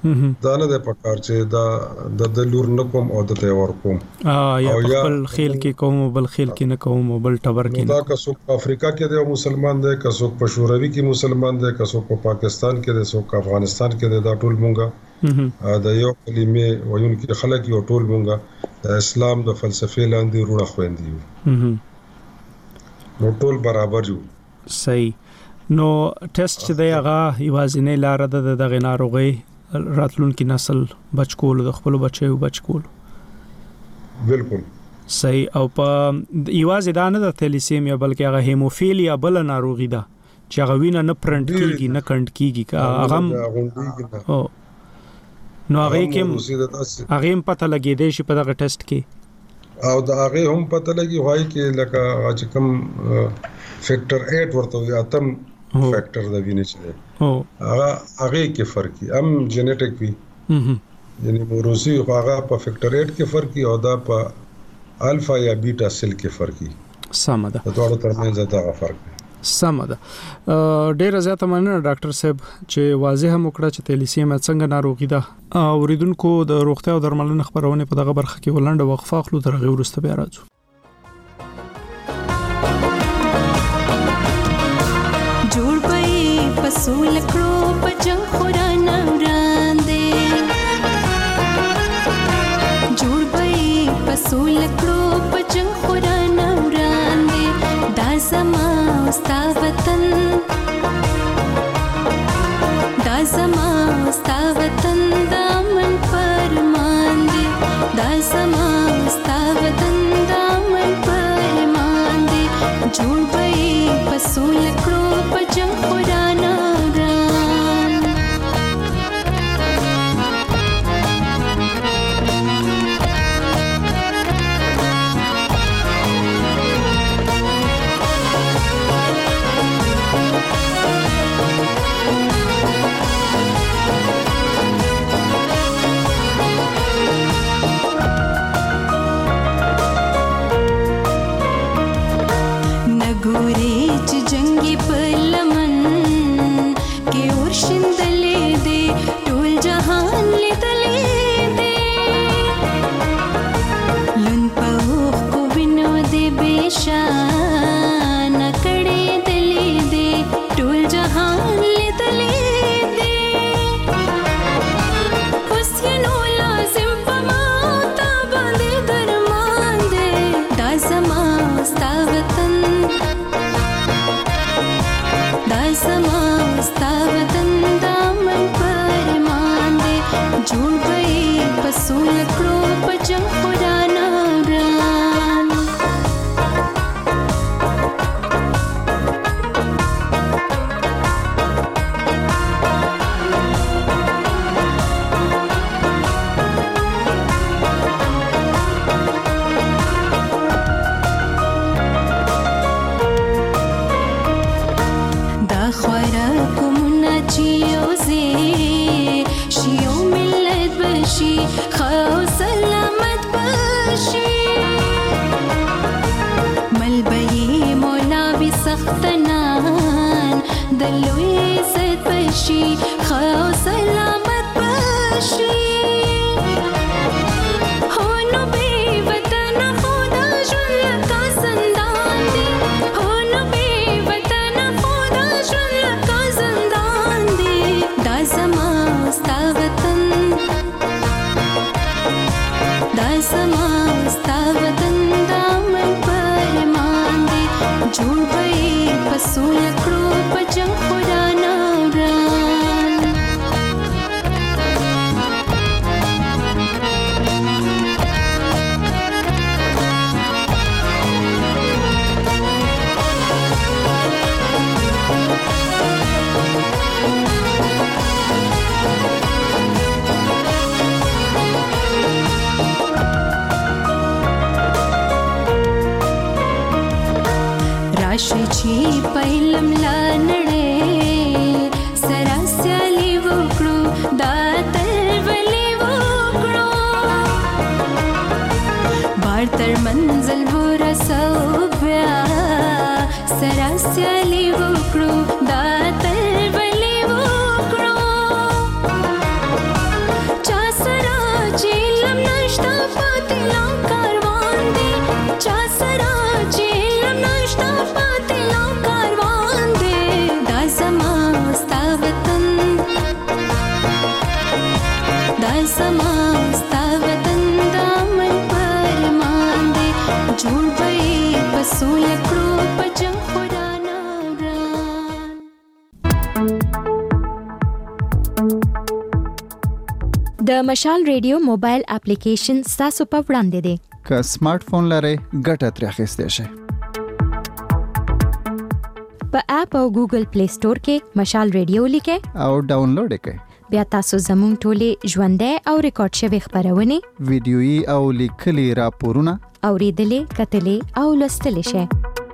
دا نه د پکار چې دا د لور نه کوم او د ته ور کوم یا خپل خیل کې کوم بل خیل کې نه کوم بل ټبر کې دا که څوک په افریقا کې دی مسلمان دی که څوک په شوروي کې مسلمان دی که څوک په پاکستان کې دی څوک افغانستان کې دی دا ټول مونږه دا یو کلمې وایون کې خلک یو ټول مونږه د اسلام د فلسفې لاندې روړه خويندي نو ټول برابر یو. صحیح. نو ټیسټ چې دی هغه یوازینی لار ده د دغه ناروغي راتلونکي نسل بچ کول د خپل بچو بچ کول. بالکل صحیح. او په یوازې دا نه د تھیلیسیمیا بلکې هغه هیموفیلیا بل ناروغي ده چې هغه وینه نه پرنټ کیږي نه کڼ کیږي هغه او نو هغه کې هغه هم پته لګی دی چې په دغه ټیسټ کې او دا هغه هم پته لګي وای کې لکه چې کوم فیکٹر آٹھ ورته یا اتم فیکٹر د وینې چې هغه هغه کې فرق کی ام جینیټک وی یعنی موروثي هغه په فیکٹر آٹھ کې فرق کی او دا په الفا یا بیٹا سیل کې فرق کی. سمه ده. دا ډېر ترمنځ دا فرق دی. سمه ده. ډېر زیاته مننه ډاکټر صاحب چې واضح هم وکړه چې تھیلیسیمیا څنګه ناروغي ده. اوریدونکو د روغتیا او درملنې خبرونه په دغه برخه کې ولنډه وقفه اخلو تر هغه وروسته بیا راځو. جوړ پې پسول کړو پجن خورانه وړاندې جوړ پې پسول کړو پجن خورانه وړاندې دا زما ستا وطن دا زما ستا وطن دا من فرمان دی دا زما ستا وطن دا من فرمان دی جوړ پې پسول کړو پجن خورانه جوړ به پسول کړو په جنگ خورانه وران. د مشال ریډیو موبایل اپلیکیشن ستاسو په وړاندې دی. که سمارټ فون لرئ ګټه ترې اخیستی شئ. په اپ او ګوګل پلی سٹور کې مشال ریډیو لیکئ او ډاونلوډ یې کړئ. بیا تاسو زموږ ټولې ژوندۍ او ریکارډ شوي خپرونې، ویډیويي او لیکلي راپورونه اورېدلې، کتلې او لوستلی شئ.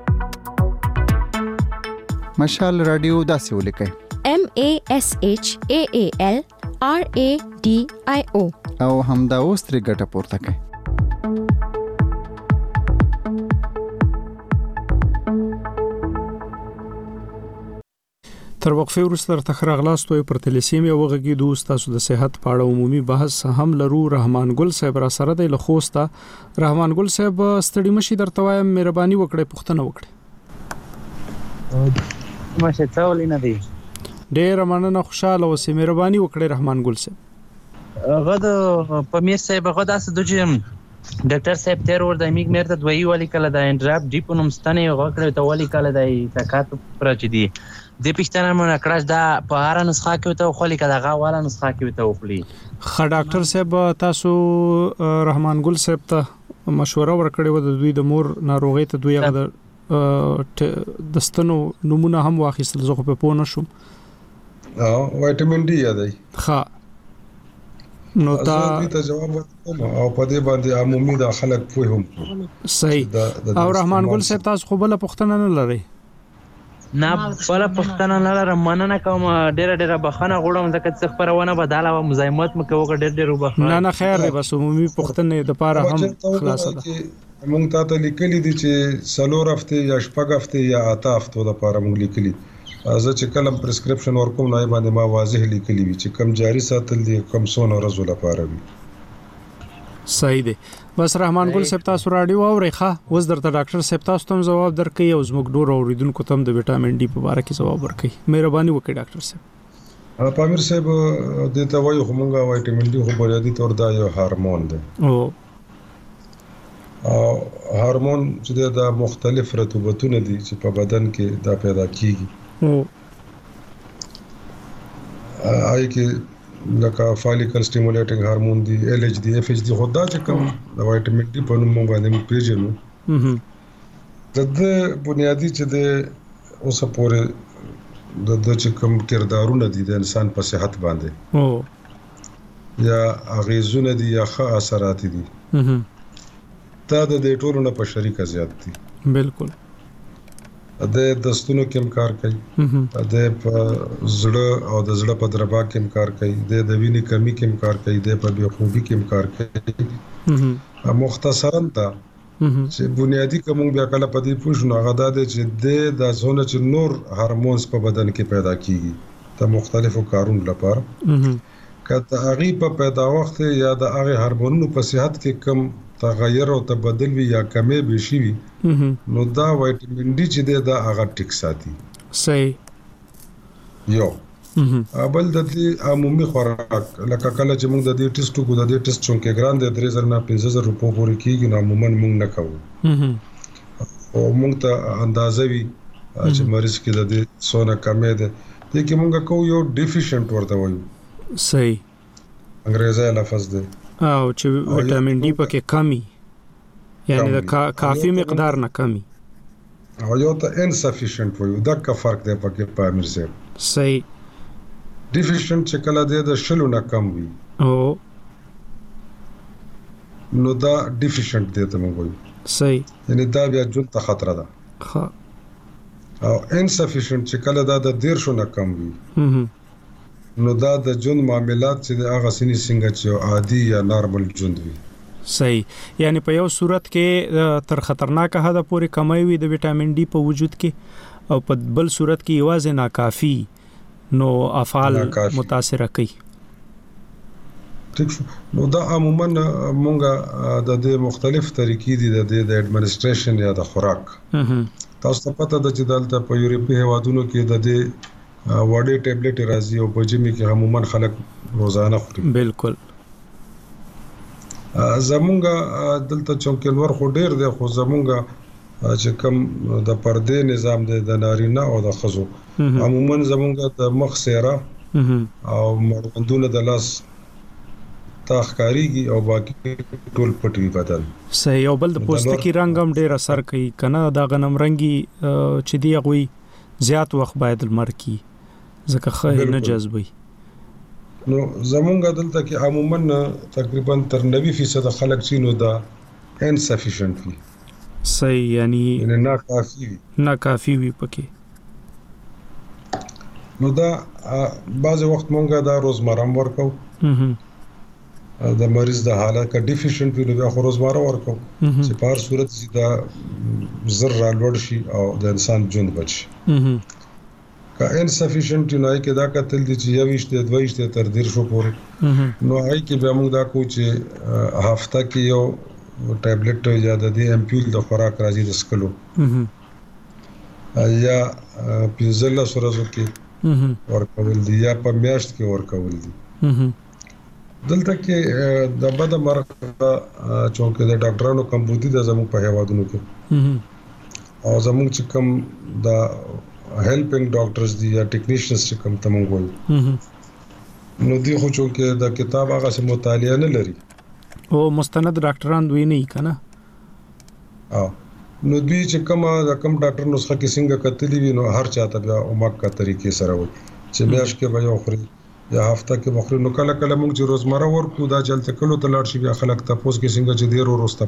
مشال رادیو داسې ولیکئ: M A S H A A L R A D I O او همدا اوس ترې ګټه پورته کړئ. تر وقفه وروسته تر تخراغلاستو پر تلسیمیا وغږیدو. تاسو د صحت په اړه عمومي بحث هم لرو. رحمان ګل صاحب را سره دی له خوسته. رحمان ګل صاحب ستړي مشي درته وایم، مهرباني وکړئ پوښتنه وکړئ. ماشه څول نه دی. ډېر مننه، خوشاله اوسئ. مهرباني وکړئ رحمان ګل صاحب. هغه د پمیر صاحب هغه داسې د چې ډاکټر صاحب تیر ور د میګ مرته دوی والی کله د انډراپ ډیپونم ستنه هغه کړو ته والی کله د تکات پر چي دي د پښتنه مونږ کړه دا په هر نسخه کې ته خو لیکه دغه والا نسخه کې ته وخلی. خ ډاکټر صاحب تاسو رحمان ګل صاحب ته مشوره ورکړې و د دوی د مور ناروغي ته دوی هغه د دستنو نمونه هم واخیستل، زه خو په پوه نشم. اه وایټامین ډي یادای. ښه نو تا ته جواب ورکوم او په دې باندې عمومي د خلک پوه هم صحیح. او رحمان ګل صاحب تاسو خو بل پوښتنه نه لرئ؟ نه بل پښتنه نه لرم، مننه کوم. ډیره ډیره بخښنه غواړم ځکه چې خبرونه بداله او مزاحمت مکو وکړ. ډیر ډیر وبخښه. نه نه خیر دی، بس عمومي پښتنه د پاره هم خلاصه ده. موږ ته ته لیکلي دي چې سلور هفته یا شپږ هفته یا اته هفته د پاره موږ لیکلي. زه چې کلم پرسکرپشن ورکوم نه باندې ما واضح لیکلي وي چې کم جاری ساتل دي، کم سونه ورځو لپاره وي. صحیح دی. بس رحمان ګل صاحب تاسو رادیو اورئ. ښه اوس درته ډاکټر صاحب تاسو ته جواب درکړي او زموږ ډور اوریدونکو ته د وټامین ډي په اړه کې جواب ورکړي. مهرباني وکړئ ډاکټر صاحب. پامیر صاحب د ته وایو همغه وایټامین ډي خو بنیادی تور دا یو هورمون دی. او او هورمون چې د مختلف رطوبتونه دي چې په بدن کې دا پیدا کیږي. او آی کې لکه فالیکل سټیمولیټینګ هورمون دی، ال ایچ دی، اف ایچ دی، خدا چې کوم د وایټامین ډي په نوم باندې پیژنو. د بنیادی چې د اوس پورې د د چې کوم کردارونه دي د انسان په صحت باندې او یا اغیزونه دي یا ښه اثرات دي، دا د دې ټولو نه په شریکه زیات دي. بالکل. د دستونو کې کار کوي، د په زړه او د زړه په دربا کې کار کوي، د د وینې کمی کې کار کوي، د په بې خوبي کې کار کوي. مختصراً دا چې بنیادی کوم بیا کله په دې پوښتنه غدا ده چې د د زونه چې نور هورمونز په بدن کې پیدا کیږي د مختلفو کارونو لپاره. کله هغه په پیدا وخت یا د هغه هورمونونو په صحت کې کم تغیر او تبدل وی یا کمی به شي وي، نو دا وایټامین ډي چې دی دا هغه ټیک ساتي. صحیح. یو بل د دې عمومي خوراک لکه کله چې موږ د دې ټیسټو کو د دې ټیسټ چونکه ګران د درې زره نه پنځه زره روپو پورې کیږي، نو عموما موږ نه کوو. او موږ ته اندازه وی چې مریض کې د دې سونه کمی ده، دې کې موږ کوو یو ډیفیشنت ورته وایو. صحیح. انګریزي لفظ دی. او چې وټامین ډي پکې کمی، یعنی د کافي مقدار نه کمی، او یو ته انسفیشنت وایو. دا کا فرق دی پکې په امیر صاحب. صحیح. ډیفیشنت چې کله دی د شلو نه کم وي او نو دا ډیفیشنت دی ته موږ وایو. صحیح. یعنی دا بیا ژوند ته خطر ده. ها. او انسفیشنت چې کله دا د ډیر شو نه کم وي نو دا د ژوند معاملات چې د هغه سني څنګه چې عادي یا نارمل ژوند وي. صحیح. یعنی په یو صورت کې تر خطرناک حد پورې کمی وي د وټامین ډي په وجود کې، او په بل صورت کې یوازې ناکافي، نو افعال متاثر کوي. ٹھیک شو. نو دا عموما مونږه د دې مختلف طریقې دي د د اډمنسټریشن یا د خوراک. تاسو ته پته ده چې دلته په یورپی هوادونو کې د دې وړې ټابلیټ راځي او په جمی کې عموما خلک روزانه خوري. بالکل. زمونږ دلته چونکلور خو ډیر دی خو زمونږ چې کوم د پردې نظام دی د نارینه او د ښځو عموما زمونږ د مخ سیره او مړوندونه د لاس تاخکاریږي او باقي ټول پټوي بدن. صحیح. او بل د پوستکي رنگ هم ډیر اثر کوي کنه دا غنم رنگي چې دی غوي زیات وخت باید لمر کی ځکه خې نه جذبي. نو زمونږ دلته کې عموما تقریبا تر نوي فیصد خلک چې نو دا انسفیشنت وي. صحیح. یعنی نه کافي وي نه کافي وي پکې. نو دا بعض وخت مونږه دا روزمره ورکو د مریض د حالت کا ډیفیشنټ وي نو بیا خو روزمره ورکو چې په هر صورت چې دا زر را لوړ شي او د انسان ژوند بچي. کا انسفیشنټ نه کې دا کتل دي چې یويشت د دویشت تر ډیر شو پورې نو هاي کې بیا موږ دا کو چې هفته کې یو ټابلیټ یا د امپیول د خوراک راځي د سکلو یا پنځله سورزو کې ورکول دي یا په میاشت کې ورکول دي. دلته کې د بد مرغ چونکه د ډاکټرانو کمبودي د زموږ په هوادونو کې او زموږ چې کوم د هیلپینګ ډاکټرز دي یا ټیکنیشنز چې کوم تمونګ وایي نو دی خو چونکه د کتاب هغه سم مطالعه نه لري او مستند ډاکټران دوی نه کنه او نو دوی چې کوم د کوم ډاکټر نسخه کې څنګه کتلی وي نو هر چاته بیا اومکه طریقې سره وي چې میاش کې به یو خوري یا هفته کې مخري نو کله کله موږ چې روزمره ورکو دا چلته کلو ته لاړ شي بیا خلک تاسو کې څنګه چې ډیر وروسته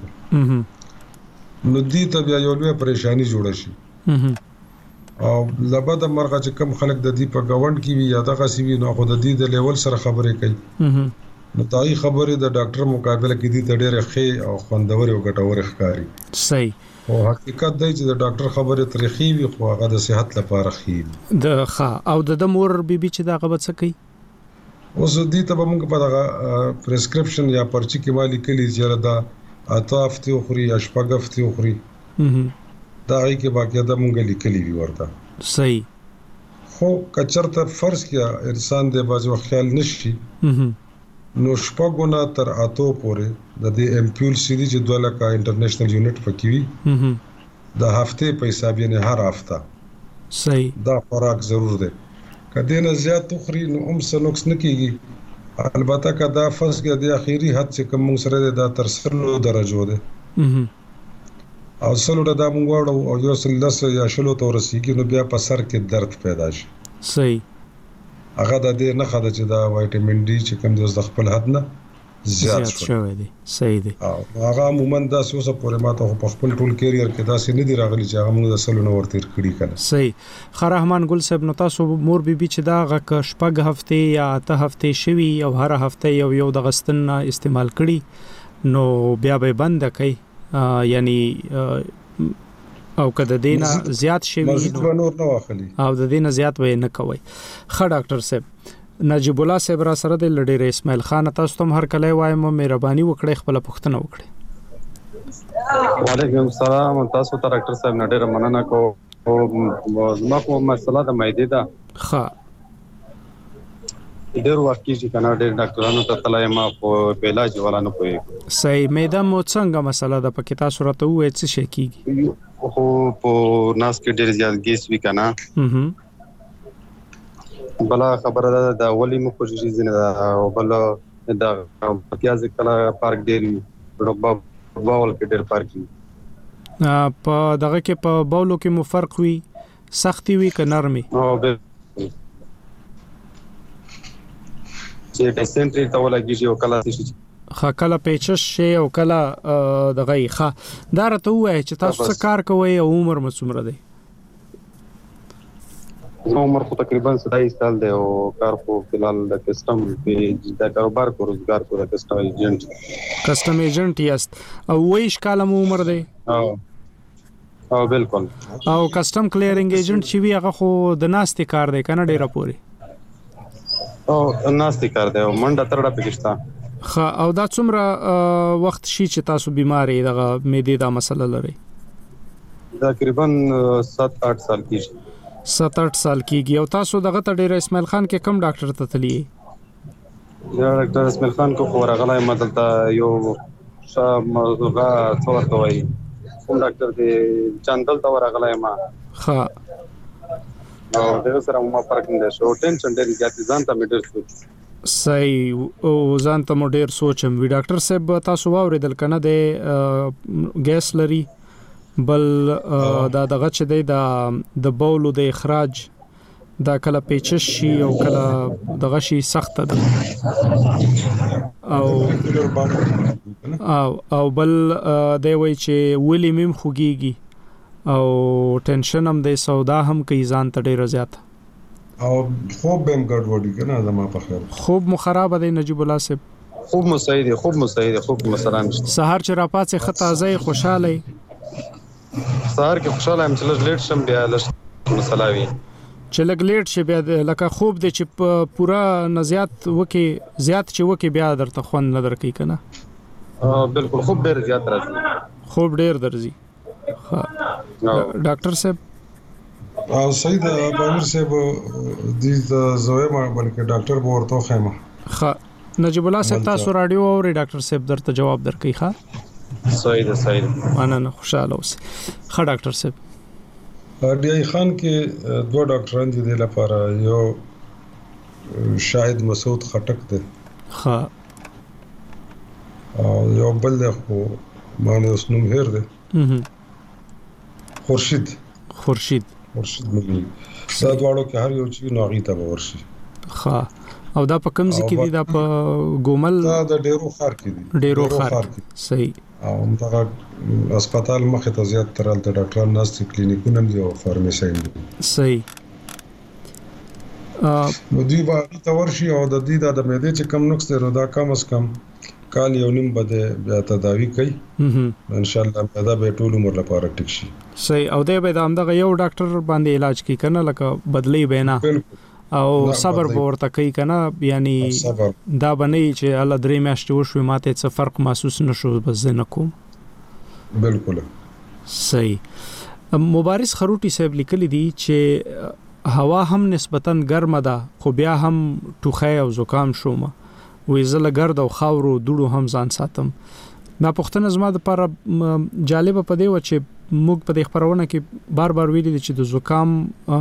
پوسو نو دي ته بیا یو لوی پریشانی جوړ شي او لبد مرغه چې کم خلک د دې په گاوند کې وي یا دغه سی وي نو خو د دې د لیول سره خبرې کوي نو دای خبرې د ډاکټر مقابله کې دي ته ډېر ښه او خوندور او ګټور ښکاري. صحیح. او حقیقت دی چې د ډاکټر خبره تاریخي وي خو هغه د صحت لپاره ښه د ښه او د مور بیبي چې دا غوښت سکی اوس دې ته به موږ په دغه پرسکرپشن یا پرچی کې مالي کلی چې دا اطاف ته خوري یا شپږ هفته خوري دا هي کې باقاعده موږ لیکلي وي ورته. صحیح. خو کچرته فرض کیا انسان د بازو خیال نشي نو شپږونه تر اتو پورې د دې امپیول سیدي چې دوه لکه انټرنیشنل یونټ پکې وي د هفته په حساب یې هر هفته. صحیح. دا خوراک ضرور دی کله نه زیات تخري نو هم څه نقص نه کیږي البته کدا فرض کې د اخیری حد چې کوم سره د تر سلو درجو ده او سلو د موږ او یو سلس یا شلو تورسیږي نو بیا په سر کې درد پیدا شي. صحیح. هغه د دې نه خاطر چې دا وایټامین ډي چې کوم د خپل حد نه زیات شوی دی. صحیح دی. او هغه عموما دا څه پورې ماته په خپل ټول کیریئر کې دا څه نه دی راغلی چې هغه موږ د سلو ورته کړی کړه. صحیح. خرهمان ګل صاحب نو تاسو مور بیبي چې دا غ شپږ هفته یا ته هفته شوي او هر هفته یو یو د غستن استعمال کړي نو بیا به بند کړي یعنی او کده دینا زیات شوی نو نور نه واخلي او د دینا زیات وای نه کوي. خ ډاکټر صاحب نجیب الله صاحب را سره د لډیر اسماعیل خان تاسو ته هر کله وایم مهرباني وکړئ خپل پوښتنه وکړئ. وعلیکم السلام تاسو ته ډاکټر صاحب نډیر مننه کوم زما کوم مسله د معدې ده. ښه ډیر وخت کې چې کنه ډیر ډاکټرانو ته تلای ما په علاج ولا نه کوي. صحیح. معده مو څنګه مسله ده پکې تاسو راته وایي څه شي کیږي خو په ناس کې ډیر زیات ګیس وی کنه بلا خبره ده د اولی مخ کوشش نه او بل د پیاز کلا پارک ډیر ربا باول کې ډیر پارک په دغه کې په باولو کې مو فرق وي سختي وي که نرمي او به چې ډیسنټری ته ولګي او کلا شي خا کله پیچش شي او کله دغه ښه دا راته وای چې تاسو څه کار کوئ او عمر مو څومره دی؟ عمر خو تقریبا ستایس سال دی او کار خو فلحال د کسٹم په د کاروبار کو روزګار کو د کسٹم ایجنټ کسٹم ایجنټ یاست او وایش کاله مو عمر دی؟ او او بالکل او کسٹم کلیرینګ ایجنټ چې وی هغه خو د ناستې کار دی کنه ډیره پوری او ناستې کار دی او منډه ترډه پکښتا خا او دا څومره وخت شي چې تاسو بیماری دغه معدې دا مسله لري؟ تقریبا سات آټ سال کېږي. سات آټ سال کېږي او تاسو دغه ته ډیر اسماعیل خان کې کم ډاکټر ته تللی؟ ډاکټر اسماعیل خان کو خو راغلی ما دلته یو ښه موضوعه څه ورته وایي کوم ډاکټر دی چند دلته ورغلی ما ښه او دغه سره ما فرق نه دی شو ټینشن ډېر زیات ځان ته مې ډېر سوچ صحیح او ځان ته مو ډېر سوچم وی ډاکټر صاحب تاسو واورېدل کنه د ګیس لري بل دا دغه چې دی د د بولو د اخراج دا کله پیچش شي او کله دغه شي سخت ده او او او بل دی وای چې ولی مم خوږيږي او ټینشن هم د سودا هم کوي ځان ته ډیر زیات او خوب هم ګډوډي کنه زما په خیر خوب مو خراب دی نجیب الله صاحب خوب مو صحیح دی خوب مو صحیح دی خوب مو سلام سحر چې را پاتې خطا ځای خوشاله سحر کې خوشاله هم چې لږ لیټ شم بیا لږ مسلاوي چې لږ لیټ شي بیا لکه خوب دی چې پورا نزيات وکي زیات چې وکي بیا درته خون نه درکې کنه بالکل خوب ډیر زیات راځي خوب ډیر درځي ډاکټر صاحب او سید امیر صاحب د زوی ما بلکې ډاکټر ورته خیمه ښه نجیب الله صاحب تاسو رادیو او ډاکټر صاحب درته جواب درکې ښه صحیح ده صحیح انا نه خوشاله اوس ښه ډاکټر صاحب ډی ای خان کې دوه ډاکټران دي د لپاره یو شاهد مسعود خټک دی ها او یو بل له خو مانه اوس نوم هیر دی خورشید خورشید خورشید ملي دا دواړو کې هر یو چې نوغي ته ورشي ها او دا په کوم ځای کې دي دا په ګومل دا د ډیرو خار کې دي ډیرو خار کې صحیح او متغه هسپتال مخه ته زیات ترال ته ډاکټران ناستي کلینیکونه دي او فارمیسي دي صحیح ا نو دی باندې تورشي او د دې د مېده چې کم نقص ته دا کم اس کم کال یو نیم بده بیا تداوی کوي ان شاء الله دا به ټول عمر لپاره ټیک شي صحیح او دا به د امدغه یو ډاکټر باندې علاج کوي کنه لکه بدلی بینا او صبر ورته کوي کنه یعنی دا بنئ چې الله درې میاشتې وشو ماته څه فرق محسوس نشو بس نه کوم بالکل صحیح مبارز خروټي صاحب لیکلي دي چې هوا هم نسبتاً ګرمه ده خو بیا هم ټوخی او زکام شوم وې زله ګرد او خاورو دوړو هم ځان ساتم دا پښتنه زما د پر جالب په دی و چې موږ په دې خبرونه کې بار بار ویلي چې د زکام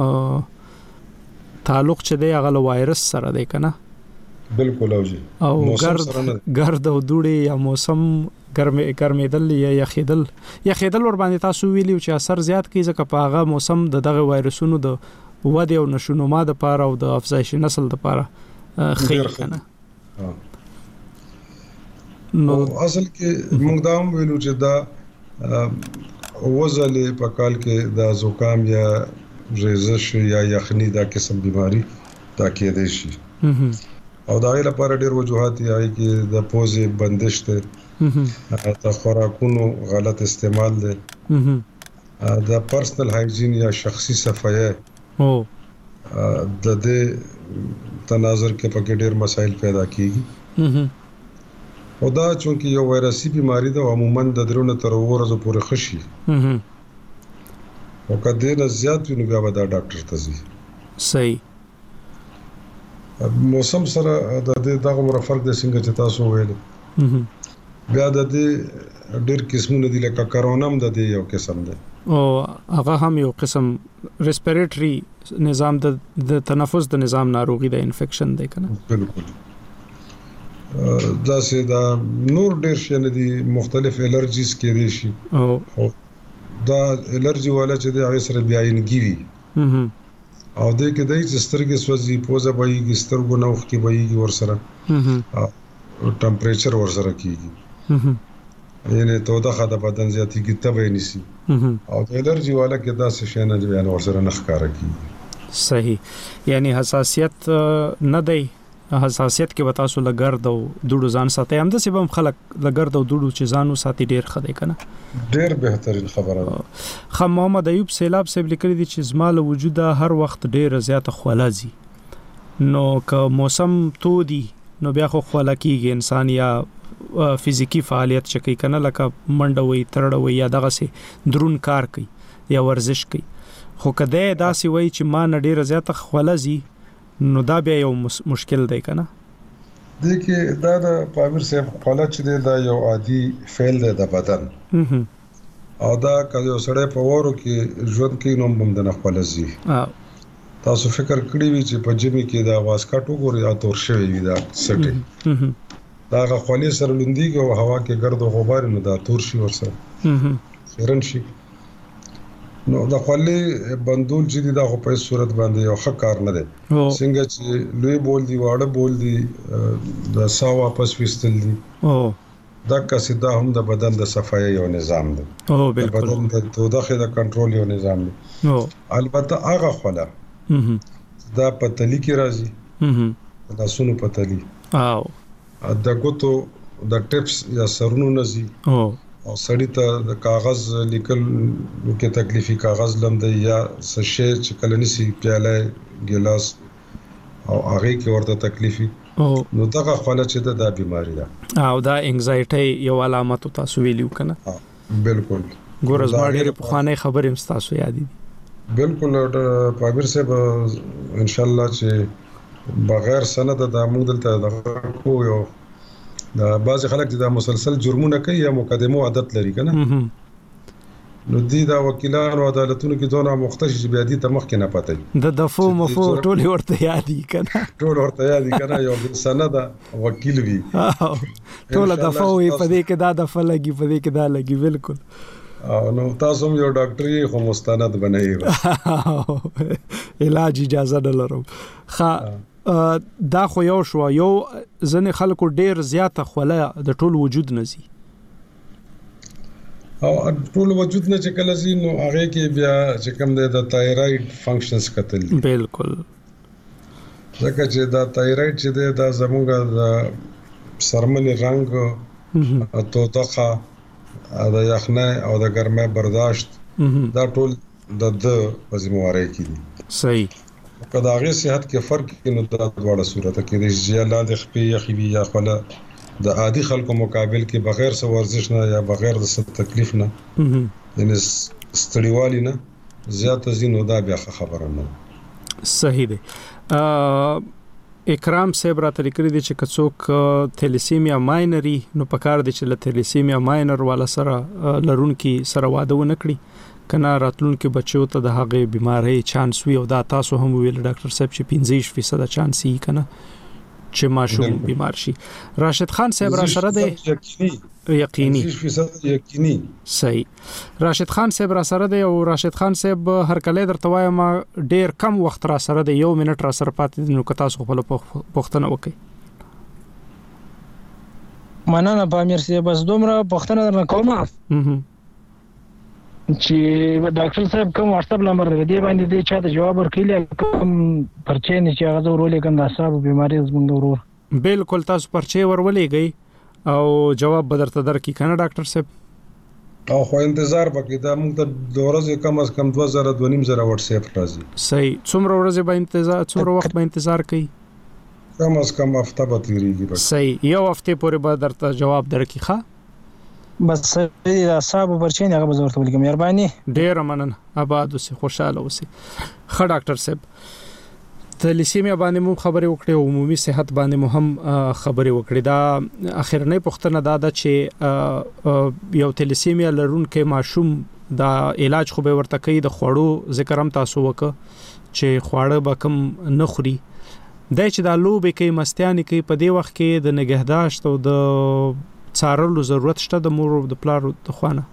تعلق چې دی هغه وایرس سره دی کنه بالکل او جی او ګرد ګرد او دوړي یا موسم ګرمه ګرمېدل یا یخېدل یخېدل ور باندې تاسو ویلو چې اثر زیات کوي ځکه په هغه موسم د دغه وایرسونو د وده او نشونما د پاره او د افزایش نسل د پاره خیر کنه نو اصل کې موږ دا هم ویلو چې دا وزله په کال کې دا زکام یا ریزش یا یخنی دا قسم بیماری دا کېدې شي او دا لپاره ډېر وجوهات یې کې د پوزې بندش ته د خوراکونو غلط استعمال دی د پرسنل هایجین یا شخصي صفایي او د دې تناظر کې پکې ډېر مسائل پیدا کیږي او دا چونکی یو وایرسي بیماری ده عموما د درونه تر ورځو پورې خشي او کله نه زیات ویني بیا به دا ډاکټر ته ځي صحیح موسم سره د دې دغه مر فرق د څنګه چې تاسو ویل بیا د دې ډېر قسمونه دي لکه کرونا هم د دې یو قسم ده او هغه هم یو قسم ریسپیریټری نظام د تنفس د نظام ناروغي د انفیکشن دی کنه بالکل دا سه دا نور ډېر شي نه دي مختلف الرجیز کې دي شي او دا الرجی والا چې د هغه سره بیاینګي وي او د کې د سترګې سوځي پوزه بایي سترګو نوخ کې بایي ور سره ټمپریچر ور سره کیږي یعنی ته دا خاطر بدن زیاتی کې تبه نيسي او د الرجی والا کې دا څه شي نه دی بیان ور سره نخکاره کیږي صحیح یعنی حساسیت نه دی حساسیت کې وتا سو لګرد او دوړو ځان ساتي هم د سبب خلک لګرد او دوړو چې ځانو ساتي ډیر خدای کنه ډیر بهترین خبره خو محمد ایوب سیلاب صاحب لیکلي دي چې زماله وجوده هر وخت ډیر زیاته خولازي نو که موسم تو دی نو بیا خو خوله کیږي انسان یا فزیکی فعالیت چکی کنه لکه منډه وي ترړه وي یا دغه سي درون کار کوي یا ورزش کوي خو کده داسي وای چې ما نه ډیر زیاته خولازي نو دا بیا یو مشکل دی کنه د کې دا د پامیر صاحب خوله چې دی دا یو عادي فعل دی د بدن او دا کله یو سړی په وورو کې ژوند کې نوم بم د نخوله زی تاسو فکر کړی وي چې په جمی کې دا واسکټ وګوري او تور شوی وي دا سټي دا غوړې سره لوندېږي او هوا کې ګرد او غبار نه دا تور شي ورسره خیرن شي نو دا خولې بندول چې دا خو په صورت باندې یو ښه کار نه دی څنګه چې لوی بول دی واړه بول دی دا سا واپس وستل دي دا کسي دا هم د بدن د صفایي یو نظام دی او بالکل بدن د توده د کنټرول یو نظام دی البته هغه خوله دا پتلی کې راځي دا سونو پتلی او د ګوتو د ټپس یا سرونو نزي او او سړی ته د کاغذ لیکل کې تکلیفي کاغذ لمده یا سشي چې کله نسی پیاله ګلاس او هغه کې ورته تکلیفي نو دغه خپل چې د بیماری ده او دا انګزایټي یو علامت تاسو ویلو کنه بالکل ګورز باندې په خانه خبرې مستاسو یاد دي بالکل پامیر صاحب ان شاء الله چې بغیر سند د موږ دلته د کو یو دا بعض خلک چې دا مسلسل جرمونه کوي یا مقدمو عادت لري کنه نو دي دا وکیلان او عدالتونو کې دونه مختش چې بیا دي ته مخ کې نه پاتې د دفو مفو ټول ورته یادي کنه ټول ورته یادي کنه یو سند وکیل وی ټول دفو په دې کې دا دفه لګي په دې کې دا لګي بالکل او نو تاسو یو ډاکټري خو مستند بنئ علاج اجازه نه لرم خا دا خو یو شو یو ځنې خلکو ډیر زیاته خوله د ټول وجود نزي او ټول وجود نه چې کله زی نو هغه کې بیا چې کوم د تایراید فنکشنز کتل بالکل ځکه چې دا تایراید چې دا زموږ د سرمنې رنگ او توتخه دا یخنه او د ګرمه برداشت دا ټول د د پزمواري کې دي صحیح کله هغه صحت کې فرق کې نو د ډوړه صورت کې د ژیلا د خپې یخوي یا خپل د عادي خلکو مقابل کې بغیر څه ورزش نه یا بغیر د څه تکلیف نه یعنی ستړیوالي نه زیاته زینو دا بیا خبره نه صحیح دی اکرام صاحب را تلکری دي چې کڅوک تھیلیسیمیا ماینری نو پکار دي چې له تھیلیسیمیا ماینر والا سره لرون کې سره واده و نکړي کنا راتلون کې بچو ته د هغه بیماری چانس وي او دا تاسو هم ویل ډاکټر صاحب چې پنځه فیصد چانس یې کنه چې ماشوم بیمار شي راشد خان صاحب را سره دی یقیني پنځه فیصد یقیني صحیح راشد خان صاحب را سره دی او راشد خان صاحب هر کله درته وایم ډیر کم وخت را سره دی یو منټ را سره پاتې نو که تاسو خپل پوښتنه وکړئ مننه پامیر صاحب بس دومره پوښتنه درنه کوم چې ډاکټر صاحب کوم واتس اپ نمبر دی باندې دی چې دا جواب ورکړي کوم پرچې نه چې هغه ورولې کوم د اعصاب بیماری زموږ ورور بالکل تاسو پرچې ورولېږئ او جواب بدرته درکې کنه ډاکټر صاحب او خو انتظار وکړئ دا موږ ته د ورځې کم از کم دوه زره دوه نیم زره واتس اپ راځي صحیح څومره ورځې به انتظار څومره وخت به انتظار کوي کم از کم هفته به تیریږي صحیح یو هفته پورې به درته جواب درکې ښه بس د اعصاب پرچې هغه به ضرورت ولګم مهرباني ډیر مننه آباد اوسې خوشاله اوسې ښه ډاکټر صاحب تھیلیسیمیا باندې مو خبرې وکړې او عمومي صحت باندې مو هم خبرې وکړې دا اخرنۍ پوښتنه دا ده چې یو تھیلیسیمیا لرونکي ماشوم دا علاج خو به ورته کوي د خوړو ذکر هم تاسو وکړه چې خواړه به کم نه خوري دا چې دا لوبې کوي مستیانې کوي په دې وخت کې د نگهداشت او د څارلو ضرورت شته د مور او د پلار د خوانه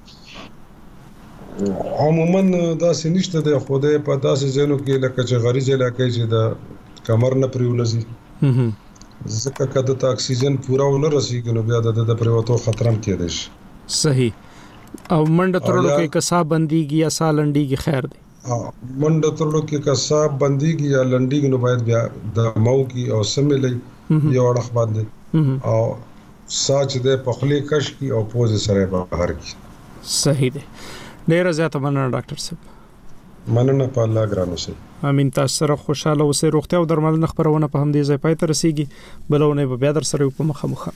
عموما دا سنشته د خوده په داسې ځینو کې لکه چې غریزه لکه چې د کمر نه پریولزي ځکه کده ته اکسیجن پورا ونه رسیږي نو بیا د پریوتو خطر هم کېدای شي صحیح او منډه ترلو کې کسا بنديږي یا سالنډيږي خیر دی منډه ترلو کې کسا بنديږي یا لنډيږي نو باید بیا د مو کې او سملې یو اړه باندې او ساج دې په خلی کش کی او پوز سره بهر کی صحیح دی ډیر زیاته مننه ډاکټر صاحب مننه په الله ګرانو سي امين تاسو سره خوشاله اوسئ روغتیا او درملنه خبرونه په هم دې ځای پای ته رسیږي بلونه به بیا در سره په مخه مخه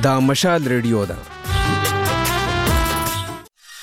دا مشال ریډیو ده